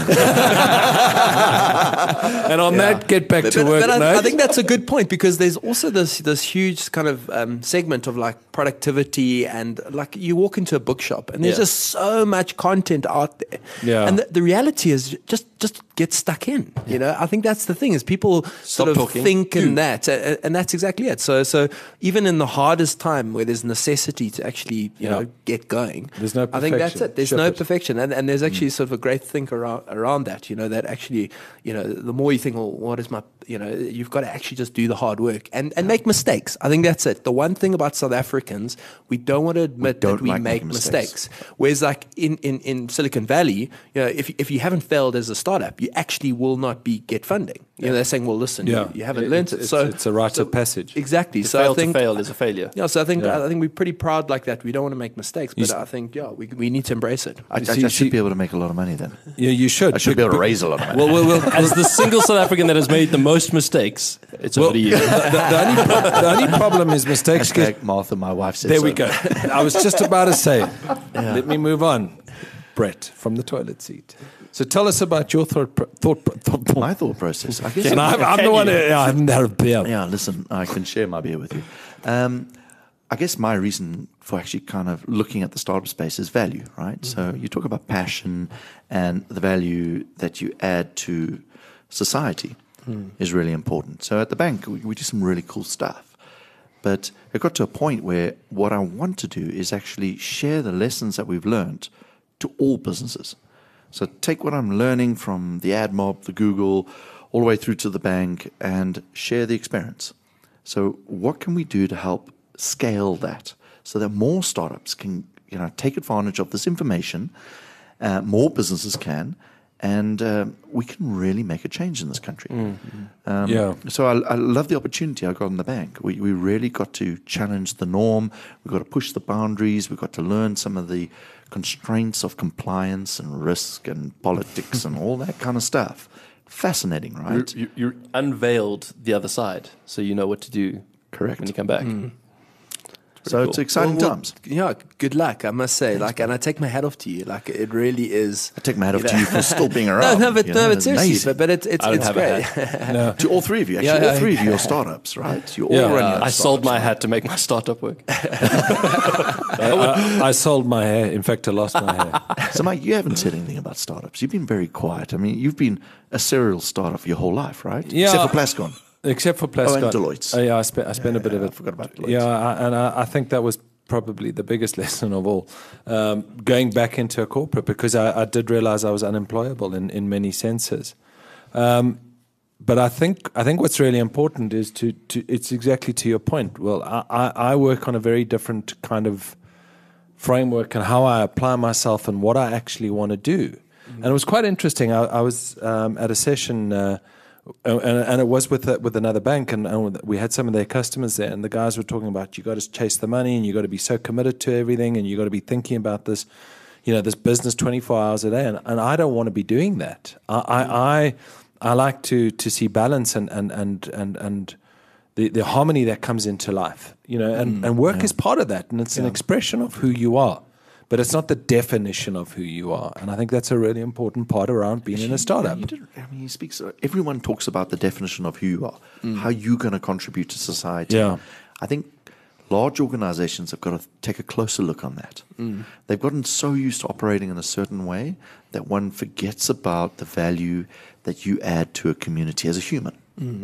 And on that, get back to But, work. but I, note. I think that's a good point, because there's also this this huge kind of um, segment of like productivity, and like you walk into a bookshop and there's Yeah. just so much content out there. Yeah. And the, the reality is just just get stuck in. You know, I think that's the thing, is people sort of talking. think in Do. that, uh, and that's exactly it. So so even in the hardest time where there's necessity to actually you Yeah. know get going, There's no I think that's perfection. it. There's Ship no it. perfection, and and there's actually sort of a great think around around that. You know, that actually you know the more you think, well, what is my you know you've got to actually just do the hard work and and make mistakes. I think that's it. The one thing about South Africans, we don't want to admit don't that we like make making mistakes. mistakes. Whereas like in, in, in Silicon Valley, you know, if if you haven't failed as a startup, you actually will not be get funding. You know, they're saying, well, listen, Yeah. you, you haven't It- learned it's- it. it's- So it's a rite so- of passage. Exactly. To so fail I think to fail is a failure. yeah, so I think Yeah. I think we're pretty proud like that. We don't want to make mistakes, but s- I think yeah, we we need to embrace it. I, I, see- I should see- be able to make a lot of money then. Yeah, you should. I should be able to raise a lot of money. Well, well, well, As the single South African that has made the most mistakes, it's well over to you. the, the, only pro- the only problem is mistakes get. Hashtag Martha, my wife said There so. we go. I was just about to say, let me move on. Brett, from the toilet seat. So tell us about your thought. Pro- thought, pro- thought My thought process. I guess and I'm, I'm the Can one. you? Who, yeah, I haven't had a beer. Yeah, listen, I can share my beer with you. Um, I guess my reason for actually kind of looking at the startup space is value, right? So you talk about passion and the value that you add to society is really important. So at the bank, we, we do some really cool stuff. But it got to a point where what I want to do is actually share the lessons that we've learned to all businesses. So take what I'm learning from the AdMob, the Google, all the way through to the bank, and share the experience. So what can we do to help scale that so that more startups can, you know, take advantage of this information, uh, more businesses can, and um, we can really make a change in this country. Um, Yeah. So I, I love the opportunity I got in the bank. We, we really got to challenge the norm. We got to push the boundaries. We got to learn some of the constraints of compliance and risk and politics and all that kind of stuff. Fascinating, You're, right? you you're unveiled the other side, so you know what to do Correct. when you come back. So cool. it's exciting Well, well, times. Yeah, good luck. I must say, like, and I take my hat off to you. Like, it really is. I take my hat off you to know. you for still being No, around. no, but you no, know, but it's seriously, amazing. but, but it's it's, I don't it's have a great. No. To all three of you, actually, Yeah, all yeah. three of you are startups, right? You all Yeah. run your I own sold my startups, hat to make my startup work. I, I sold my hair. In fact, I lost my hair. right? So, Mike, you haven't said anything about startups. You've been very quiet. I mean, you've been a serial startup your whole life, right? Yeah. Except for Plascon. Except for Plascon. Oh, and Deloitte's. Oh, yeah, I spent, I spent a bit of I it. forgot about Deloitte's. Yeah, I, and I, I think that was probably the biggest lesson of all. Um, going back into a corporate, because I, I did realize I was unemployable in, in many senses. Um, but I think I think what's really important is to, to it's exactly to your point. Well, I, I, I work on a very different kind of framework and how I apply myself and what I actually want to do. Mm-hmm. And it was quite interesting. I, I was um, at a session, uh, and, and it was with a, with another bank, and, and we had some of their customers there, and the guys were talking about you got to chase the money, and you got to be so committed to everything, and you got to be thinking about this, you know, this business twenty-four hours a day, and, and I don't want to be doing that. I I, I, I like to to see balance and and and and and. The, the harmony that comes into life, you know, and, and work is part of that, and it's an expression of who you are, but it's not the definition of who you are. And I think that's a really important part around being in a startup. You did, I mean, he speaks. Uh, everyone talks about the definition of who you are, how you're going to contribute to society. Yeah. I think large organizations have got to take a closer look on that. They've gotten so used to operating in a certain way that one forgets about the value that you add to a community as a human.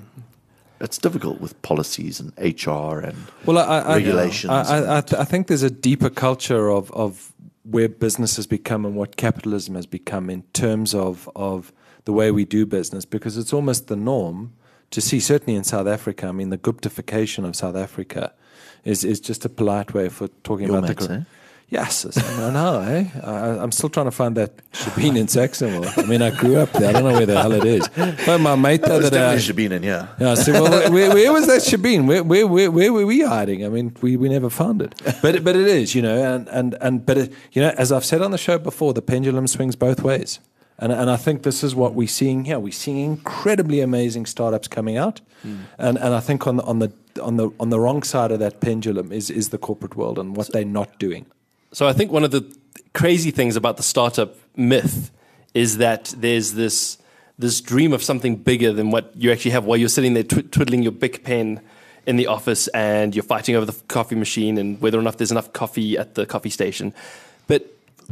It's difficult with policies and H R and Well, I, I, regulations. I, I, I, and- th- I think there's a deeper culture of, of where business has become and what capitalism has become in terms of, of the way we do business, because it's almost the norm to see, certainly in South Africa. I mean, the Guptification of South Africa is, is just a polite way for talking Your about mates, the. eh? Yes, I know. Eh? I, I'm still trying to find that Shabin in Saxonville. I mean, I grew up there. I don't know where the hell it is. But my mate the There's other day. definitely should be in here. Yeah, I said, well, where, where was that Shabin? Where, where, where, where were we hiding? I mean, we, we never found it. But but it is, you know, and and and but it, you know, as I've said on the show before, the pendulum swings both ways, and and I think this is what we're seeing here. We're seeing incredibly amazing startups coming out, mm. and and I think on the on the on the on the wrong side of that pendulum is is the corporate world and what they're not doing. So I think one of the crazy things about the startup myth is that there's this this dream of something bigger than what you actually have while you're sitting there tw- twiddling your big pen in the office and you're fighting over the coffee machine and whether or not there's enough coffee at the coffee station. But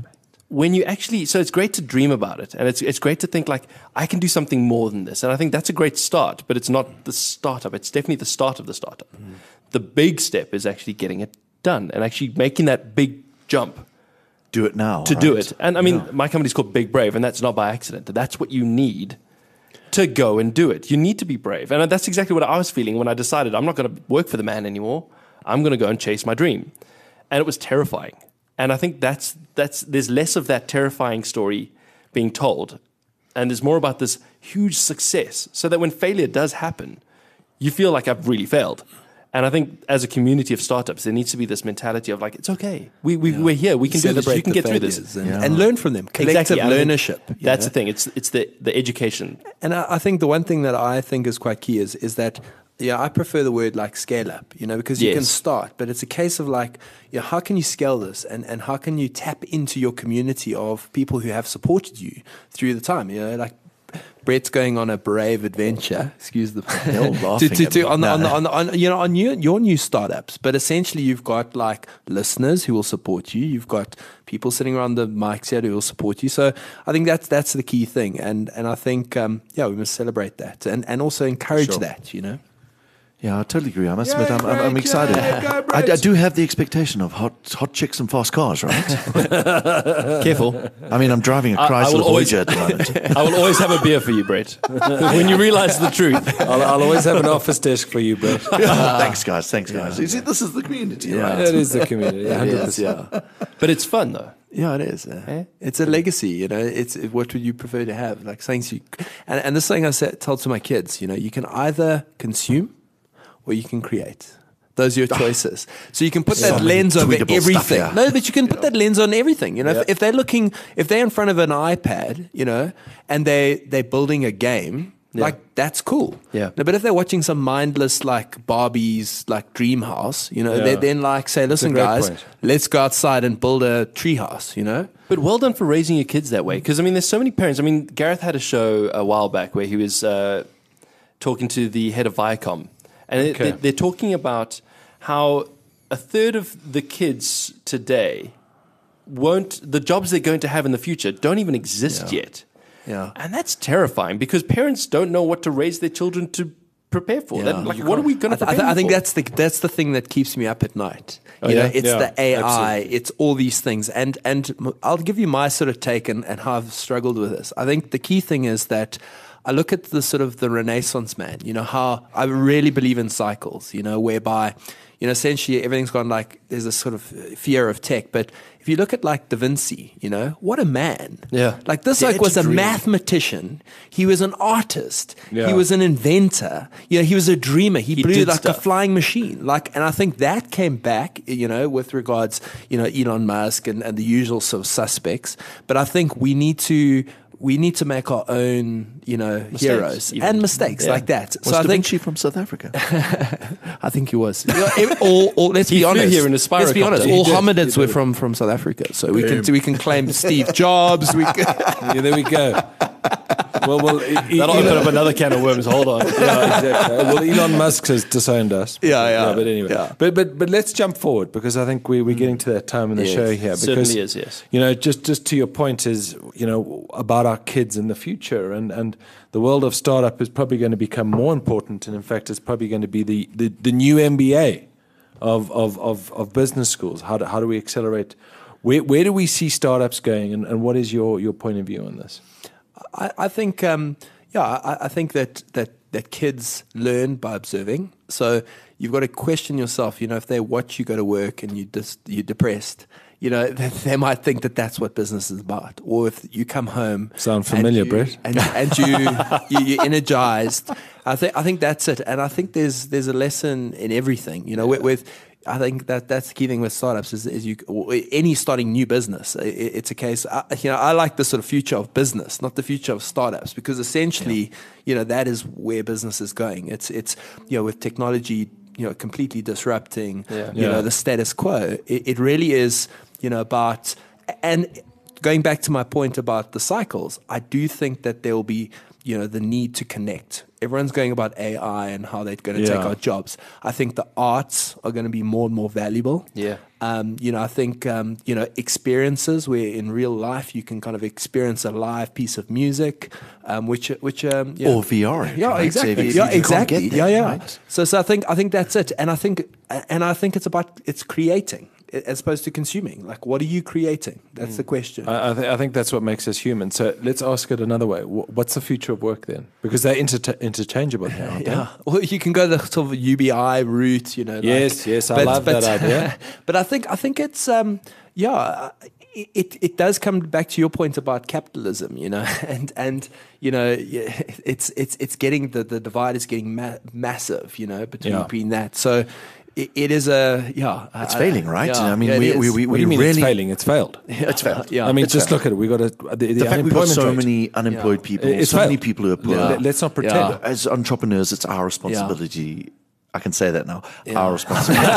when you actually, so it's great to dream about it, and it's it's great to think like, I can do something more than this. And I think that's a great start, but it's not the startup. It's definitely the start of the startup. Mm. The big step is actually getting it done and actually making that big jump. Do it now. To right? do it. And I mean, yeah. my company's called Big Brave, and that's not by accident. That's what you need to go and do it. You need to be brave. And that's exactly what I was feeling when I decided I'm not going to work for the man anymore. I'm going to go and chase my dream. And it was terrifying. And I think that's that's there's less of that terrifying story being told. And there's more about this huge success, so that when failure does happen, you feel like I've really failed. And I think as a community of startups, there needs to be this mentality of like, it's okay. We, we, yeah. We're here. We can Celebrate do this. You can the get through this. And, yeah. and learn from them. Collective exactly. learnership. That's know? the thing. It's it's the, the education. And I, I think the one thing that I think is quite key is is that, yeah, I prefer the word like scale up, you know, because you yes. can start, but it's a case of like, you know, how can you scale this and, and how can you tap into your community of people who have supported you through the time, you know, like Brett's going on a brave adventure. Excuse the They're all laughing to, to, at to, me. on, the, No. on, the, on, the, on you know on your, your new startups, but essentially you've got like listeners who will support you. You've got people sitting around the mics here who will support you. So I think that's that's the key thing, and and I think um, yeah, we must celebrate that and and also encourage Sure. that. You know. Yeah, I totally agree. I must Yeah, admit, I'm, I'm, I'm Brett, excited. yeah, go, I, Brett. I do have the expectation of hot hot chicks and fast cars, right? Careful. I mean, I'm driving a I- I Chrysler will always- Voyager at the moment. I will always have a beer for you, Brett. When you realize the truth. I'll, I'll always have an office desk for you, Brett. Thanks, guys. Thanks, guys. You see, this is the community, right? That is the community. It one hundred is, percent. yeah. But it's fun, though. Yeah, it is. Uh, Eh? It's a legacy, you know. It's what would you prefer to have? Like things you, and, and this thing I said, told to my kids, you know, you can either consume or you can create. Those are your choices. So you can put So that many lens over tweetable stuff everything. here. No, but you can put that lens on everything. You know, Yeah. if, if they're looking, if they're in front of an iPad, you know, and they they're building a game. Yeah. Like that's cool. Yeah. No, but if they're watching some mindless like Barbie's like dream house, you know, Yeah. they then like say, listen, great guys, point. let's go outside and build a tree house. You know. But well done for raising your kids that way. Because, I mean, there's so many parents. I mean, Gareth had a show a while back where he was uh, talking to the head of Viacom. And it- Okay. they, they're talking about how a third of the kids today won't, the jobs they're going to have in the future don't even exist Yeah. yet. Yeah. And that's terrifying because parents don't know what to raise their children to prepare for. Yeah. That, like, what are we going I, to th- I, prepare th- I them think for? that's the that's the thing that keeps me up at night. Oh, you know, yeah? it's Yeah, the A I, absolutely. it's all these things, and and m- I'll give you my sort of take and, and how I've struggled with this. I think the key thing is that I look at the sort of the Renaissance man. You know, how I really believe in cycles. You know, whereby you know essentially everything's gone like there's a sort of fear of tech, but if you look at like Da Vinci, you know, what a man. Yeah. Like this Dare like was to a dream. mathematician. He was an artist. Yeah. He was an inventor. You know, he was a dreamer. He, He blew did like stuff. a flying machine. Like, and I think that came back, you know, with regards, you know, Elon Musk and, and the usual sort of suspects. But I think we need to we need to make our own, you know, heroes even. and mistakes Yeah. like that. Was so I Da think Vinci from South Africa? I think he was. You know, every- all, all, let's He be flew honest. here in a let's be honest. spirocopter. All He did. hominids He were did. from, from South Africa, so we can we can claim Steve Jobs. We can, Yeah, there we go. Well, well, E- E- That'll Elon, open up another can of worms. Hold on. yeah, exactly. Well, Elon Musk has disowned us. Yeah, yeah. but anyway, Yeah. but but but let's jump forward because I think we we're getting to that time in the Yes. show here. Because, Certainly is, yes. You know, just just to your point is you know about our kids in the future, and and the world of startup is probably going to become more important, and in fact, it's probably going to be the the, the new M B A of of of of business schools. How do how do we accelerate? Where where do we see startups going, and, and what is your your point of view on this? I, I think, um, yeah, I, I think that, that that kids learn by observing. So you've got to question yourself. You know, if they watch you go to work and you dis, you're depressed, you know, they, they might think that that's what business is about. Or if you come home, Sound familiar, and you, Brett? and, and you, you you're energized. I think I think that's it. And I think there's there's a lesson in everything. You know, with, with I think that that's the key thing with startups is, is you or any starting new business. It, it's a case, I, you know, I like the sort of future of business, not the future of startups, because essentially, yeah. you know, that is where business is going. It's it's you know with technology, you know, completely disrupting, Yeah. you Yeah. know, the status quo. It, it really is. you know, about, and going back to my point about the cycles, I do think that there will be, you know, the need to connect. Everyone's going about A I and how they're going to Yeah. take our jobs. I think the arts are going to be more and more valuable. Yeah. Um, you know, I think, um, you know, experiences where in real life you can kind of experience a live piece of music, um, which, which, um, you know, Or V R. yeah, right? So exactly. if you- if yeah, you can't exactly. get there, yeah, yeah. right? So, so I think, I think that's it. And I think, and I think it's about, it's creating as opposed to consuming. Like, what are you creating? That's the question. I, I, th- I think that's what makes us human. So let's ask it another way. Wh- What's the future of work then? Because they're inter- interchangeable now, aren't Yeah. Well, you can go the sort of U B I route, you know. Yes, yes, I love that idea. But I think I think it's um, yeah, it it does come back to your point about capitalism, you know, and and you know, yeah, it's it's it's getting the the divide is getting ma- massive, you know, between Yeah. between that. So. It, it is a yeah. It's uh, failing, right? yeah, I mean, yeah, it we, is. we, we, What we do you mean really, it's failing? It's failed. It's failed. Yeah. I mean, It's just failed. look at it. We got a, the, the, The fact we've got unemployment so rate. many unemployed Yeah. people, It's so failed. many people who are poor. Yeah. Let- Let's not pretend. Yeah. As entrepreneurs, it's our responsibility. I can say that now. Yeah. Our responsibility.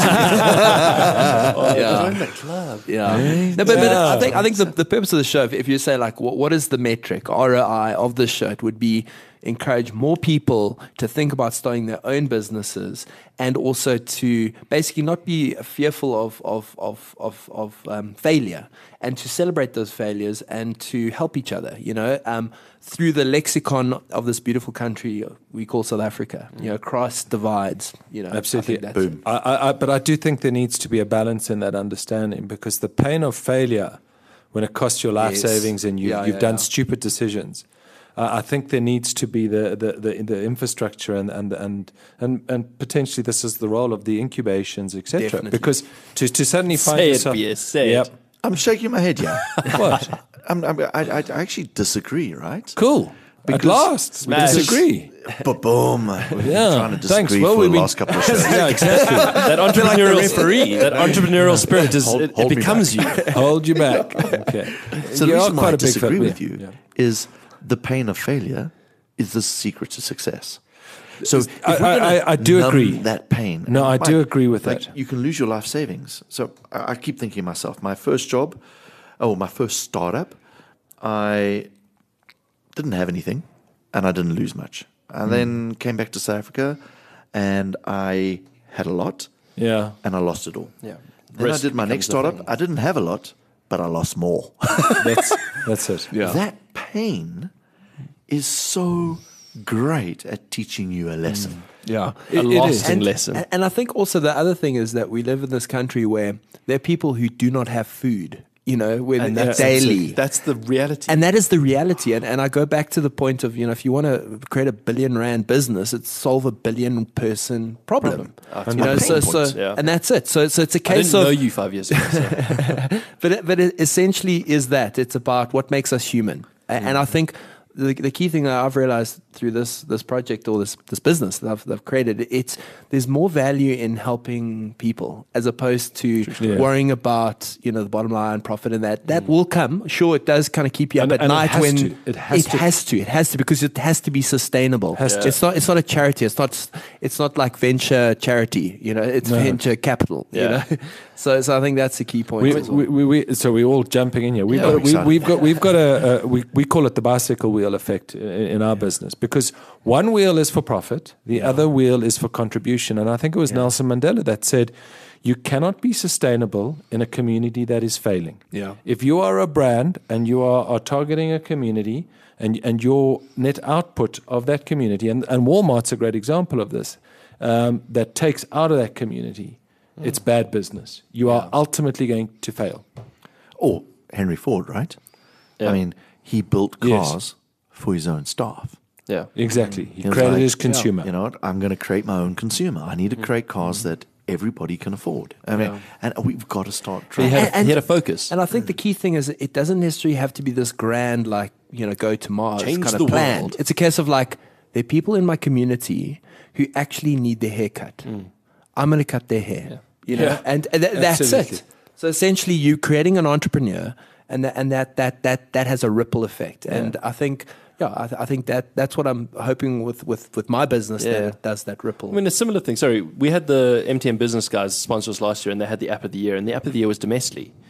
yeah. Join the club. Yeah. No, but, but Yeah. I think I think the, the purpose of the show, if, if you say like, what, what is the metric R O I of this show, it would be encourage more people to think about starting their own businesses and also to basically not be fearful of of of of, of um, failure and to celebrate those failures and to help each other. You know. Um, through the lexicon of this beautiful country we call South Africa, you know, across divides, you know. Absolutely. I think that's Boom. I, I, I, but I do think there needs to be a balance in that understanding, because the pain of failure, when it costs your life Yes. savings and you, Yeah, you've yeah, done yeah. stupid decisions, uh, I think there needs to be the the, the, the infrastructure and and, and and and potentially this is the role of the incubations, et cetera. Definitely. Because to to suddenly find Say it, yourself, B S, say yep. it. I'm shaking my head, yeah. What? I'm, I'm, I, I I actually disagree, right? Cool. At last, we Smash. disagree. But boom. We've been Yeah. trying to Thanks. disagree Well, for we- the we- last couple of shows. Yeah, exactly. That entrepreneurial referee. that entrepreneurial spirit is Hold- it, hold it me becomes you. Hold you back. Okay. So the You are reason why I quite a big disagree fan- with yeah, you yeah. is the pain of failure is the secret to success. So if I- we're gonna I- I do numb agree. that pain. No, I do Mike, agree with like, that. You can lose your life savings. So I, I keep thinking to myself, my first job, oh, my first startup, I didn't have anything, and I didn't lose much. And Hmm. then came back to South Africa, and I had a lot, Yeah. and I lost it all. Yeah. Then Risk I did my becomes next the startup. thing. I didn't have a lot, but I lost more. That's that's it. Yeah. That pain is so great at teaching you a lesson. Yeah. A It- it is. lasting And, lesson. and, and I think also the other thing is that we live in this country where there are people who do not have food, you know, where And they- that's daily. That's the reality. And that is the reality. And, and I go back to the point of, you know, if you want to create a billion rand business, it's solve a billion person problem. That's You my know, pain so, point, so yeah. and that's it. So, so it's a I case didn't of, know you five years ago. So. but it, but it essentially is that it's about what makes us human. A- And I think the, the key thing that I've realized through this this project or this this business that I've, that I've created, it's there's more value in helping people as opposed to Yeah. worrying about, you know, the bottom line profit, and that that will come. Sure, it does kind of keep you up And- at and it night has when to. It has to. has to. It has to because it has to be sustainable. Has to. It's not. It's not a charity. It's not. It's not like venture charity. You know, it's No. venture capital. You Yeah. know, so so I think that's the key point. We, as well. we, we, we, so we're all jumping in here. We've Yeah, got, we're we, excited. we've got, we've got a, a we, we call it the bicycle wheel effect in, in our business, because one wheel is for profit, the other wheel is for contribution. And I think it was Nelson Mandela that said, you cannot be sustainable in a community that is failing. Yeah. If you are a brand and you are, are targeting a community and, and your net output of that community, and, and Walmart's a great example of this, um, that takes out of that community, it's bad business. You are ultimately going to fail. Or Henry Ford, right? Yeah. I mean, he built Yes. cars for his own staff. Yeah. Exactly. He He was created like, his consumer. You know what? I'm going to create my own consumer. I need to create Mm-hmm. cars that everybody can afford. I mean, and we've got to start trying. He had, And- he had a focus. And I think the key thing is it doesn't necessarily have to be this grand, like, you know, go to Mars Change kind the of plan. world. It's a case of like, there are people in my community who actually need their hair cut. I'm going to cut their hair, you know, Yeah. and, and th- that's Absolutely. it. So essentially you creating an entrepreneur and that, and that, that, that, that has a ripple effect. And I think, yeah, I, th- I think that that's what I'm hoping with, with, with my business, that Yeah. it does that ripple. I mean, a similar thing. Sorry, we had the M T N Business guys sponsor us last year, and they had the app of the year, and the app of the year was Domestically.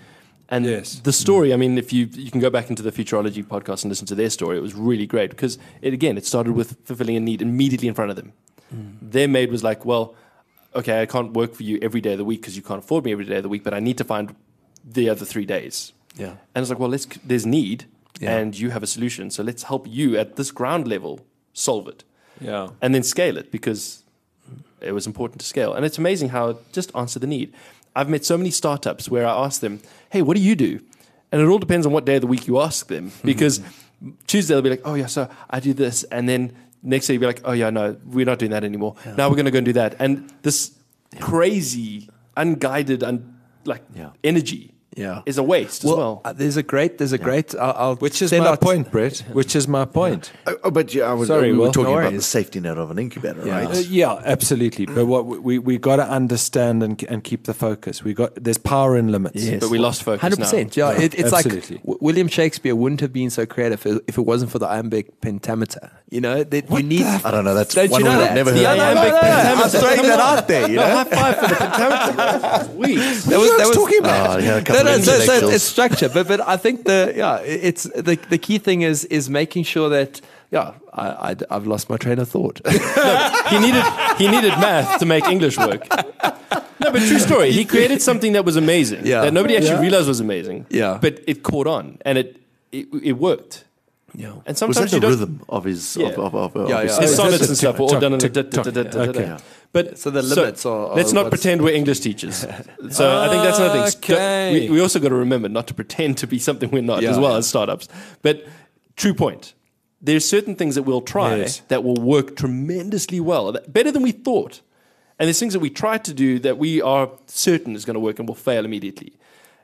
And Yes. the story, I mean, if you you can go back into the Futurology podcast and listen to their story, it was really great because, it again, it started with fulfilling a need immediately in front of them. Mm. Their maid was like, well, okay, I can't work for you every day of the week because you can't afford me every day of the week, but I need to find the other three days. Yeah. And it's like, well, let's, there's need, Yeah. and you have a solution, so let's help you at this ground level solve it. Yeah. And then scale it because it was important to scale. And it's amazing how just answer the need. I've met so many startups where I ask them, hey, what do you do? And it all depends on what day of the week you ask them. Because Tuesday they'll be like, oh, yeah, so I do this. And then next day you'll be like, oh, yeah, no, we're not doing that anymore. Yeah. Now we're going to go and do that. And this yeah. crazy, unguided, un- like Yeah. energy Yeah. is a waste well, as well. Uh, there's a great, there's a Yeah. great, I'll, I'll Which is send my out- point, Brett. Which is my point. Oh, oh, but yeah, I was, Sorry, we were Will. talking No about the worries. safety net of an incubator, Yeah. right? Uh, yeah, absolutely. But what we we got to understand and and keep the focus. We got there's power in limits. Yes. But we lost focus Hundred now. percent. Yeah, Yeah, it, it's absolutely. like w- William Shakespeare wouldn't have been so creative if, if it wasn't for the iambic pentameter. You know, that you need. I don't know. That's Don't one you know word that? I've never The heard. no, no, iambic no, no, pentameter. I'm throwing Come that on. out there. You No, know. high five for the pentameter. Sweet. That was, that was, talking about? Oh, yeah, a couple no, no, of so, so it's, intellectuals. it's structure, but but I think the yeah, it- it's the the key thing is is making sure that yeah, I, I I've lost my train of thought. he needed he needed math to make English work. No, but true story. He created something that was amazing. Yeah. That nobody actually Yeah. realized was amazing. Yeah. But it caught on and it it, it worked. yeah. And Was sometimes that you the don't. rhythm of his? Yeah. Of, of, of, of Yeah, his yeah. His Oh, sonnets that's and a stuff are all tick- done in a tick- da- tick- da- da- da- da- okay. da. But So the limits are- are Let's not what's- pretend we're English teachers. So I think that's another thing. Okay. We, we also got to remember not to pretend to be something we're not Yeah, as well yeah. as startups. But true point. There's certain things that we'll try Yes. that will work tremendously well, that- better than we thought. And there's things that we try to do that we are certain is going to work and will fail immediately.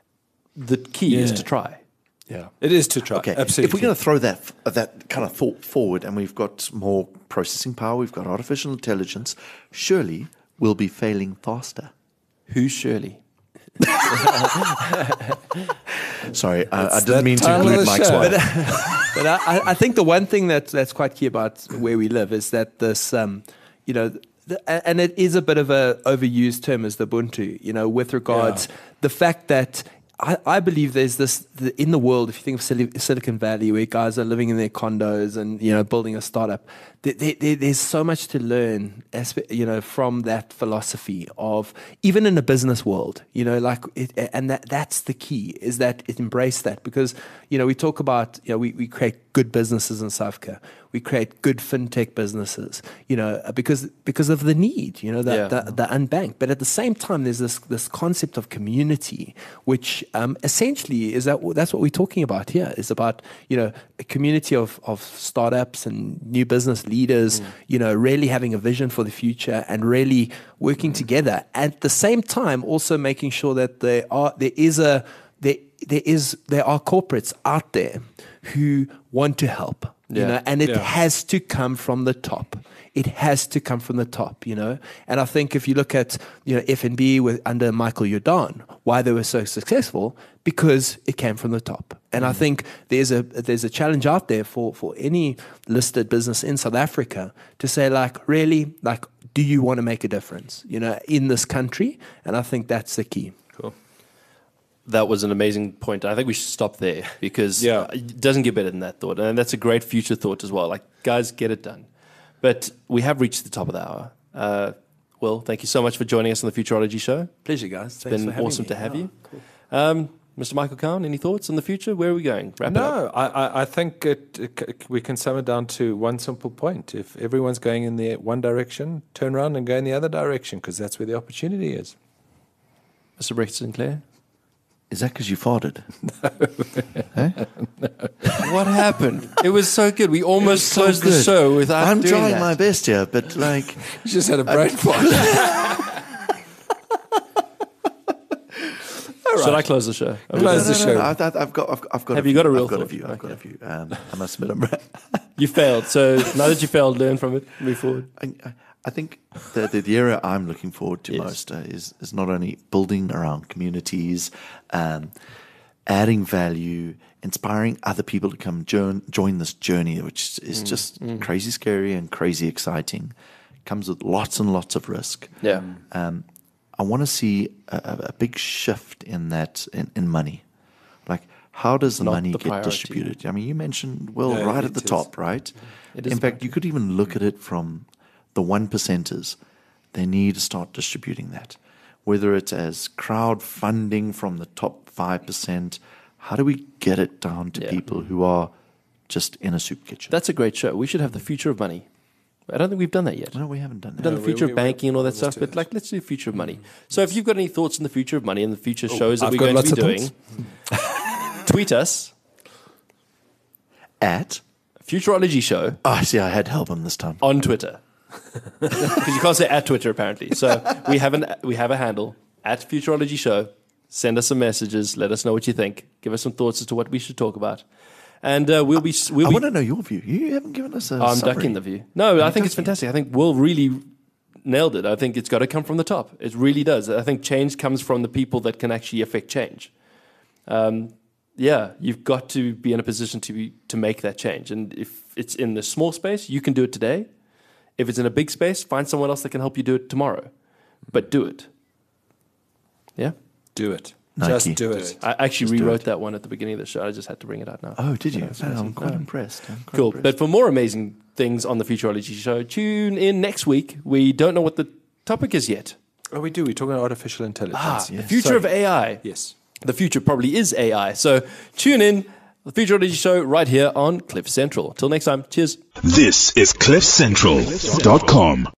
The key is Yeah. to try. Yeah. It is to try. Okay, Absolutely. if we're going to throw that that kind of thought forward, and we've got more processing power, we've got artificial intelligence, surely we'll be failing faster. Who's Shirley? Sorry, I, I That's didn't the mean to title of include the Mike's show. wife. But I, I think the one thing that that's quite key about where we live is that this, um, you know, the, and it is a bit of a overused term as the Ubuntu, you know, with regards Yeah. the fact that I, I believe there's this the, in the world. If you think of Sil- Silicon Valley, where guys are living in their condos and you know building a startup, there, there, there's so much to learn, aspe- you know, from that philosophy of even in a business world, you know, like it, and that that's the key is that it embrace that because you know we talk about you know we, we create good businesses in South Africa, we create good fintech businesses, you know, because because of the need, you know, the, Yeah. the, the unbanked. But at the same time, there's this this concept of community, which um, essentially is that that's what we're talking about here. Is about you know a community of of startups and new business leaders, you know, really having a vision for the future and really working together. At the same time, also making sure that there are there is a there there is there are corporates out there who want to help. You Yeah. know, and it Yeah. has to come from the top. It has to come from the top, you know. And I think if you look at you know F N B with under Michael Jordan, why they were so successful because it came from the top. And I think there's a there's a challenge out there for for any listed business in South Africa to say like really like do you want to make a difference, you know, in this country? And I think that's the key. Cool. That was an amazing point. I think we should stop there because Yeah. it doesn't get better than that thought. And that's a great future thought as well. Like, guys, get it done. But we have reached the top of the hour. Uh, Will, thank you so much for joining us on the Futurology Show. Pleasure, guys. It's been awesome to have you. Um, Mister Michael Khan, any thoughts on the future? Where are we going? Wrap it up. No, I, I, I think it, it, c- we can sum it down to one simple point. If everyone's going in the one direction, turn around and go in the other direction because that's where the opportunity is. Mister Brett Sinclair? Is that because you farted? What happened? It was so good. We almost So closed the good. show without I'm doing trying that. my best here, but like, You just had a brain fart. Should I close the show? Are we Close done? the show. I, I, I've got, I've, I've got. Have a you few, got a real I've got a thought? few. I've got Okay. a few. Um, I must admit, I'm. You failed. So now that you failed, learn from it. Move forward. I, I- I think the, the, the area I'm looking forward to Yes. most uh, is is not only building around communities, um, adding value, inspiring other people to come join, join this journey, which is just crazy scary and crazy exciting. Comes with lots and lots of risk. Yeah. Um, I want to see a, a a big shift in that in, in money. how does the Not money the get priority. distributed? I mean, you mentioned Will Yeah, right it at the is. top, right? It is In fact, you could even look at it from the one percenters. They need to start distributing that, whether it's as crowdfunding from the top five percent. How do we get it down to Yeah. people who are just in a soup kitchen? That's a great show. We should have the future of money. I don't think we've done that yet. No, we haven't done We've that. done the we- future we- of banking and all that we stuff, almost but did. like, let's do future of money. So if you've got any thoughts on the future of money and the future shows that I've we're got going to be lots of doing, tweet us, At? Futurology Show Oh, I see, I had help him this time. on Twitter. Because you can't say at Twitter, apparently. So we have, an, we have a handle, at Futurology Show. Send us some messages. Let us know what you think. Give us some thoughts as to what we should talk about. And uh, we'll be... We'll I be want to know your view. You haven't given us a I'm summary. ducking the view. No, I think it's fantastic. I think Will really nailed it. I think it's got to come from the top. It really does. I think change comes from the people that can actually affect change. Um, yeah, you've got to be in a position to be, to make that change. And if it's in the small space, you can do it today. If it's in a big space, find someone else that can help you do it tomorrow. But do it. Yeah? Do it. Nike. Just do it. I actually Just do rewrote it. that one at the beginning of the show. I just had to bring it out now. Oh, did you? Yeah, it's Man, I'm amazing. quite No. impressed. I'm quite Cool. impressed. But for more amazing things on the Futurology Show, tune in next week. We don't know what the topic is yet. Oh, we do. We're talking about artificial intelligence. Ah, yes. the future Sorry. of A I. Yes. The future probably is A I. So tune in, the Futurology Show, right here on Cliff Central. Till next time, cheers. This is cliff central dot com.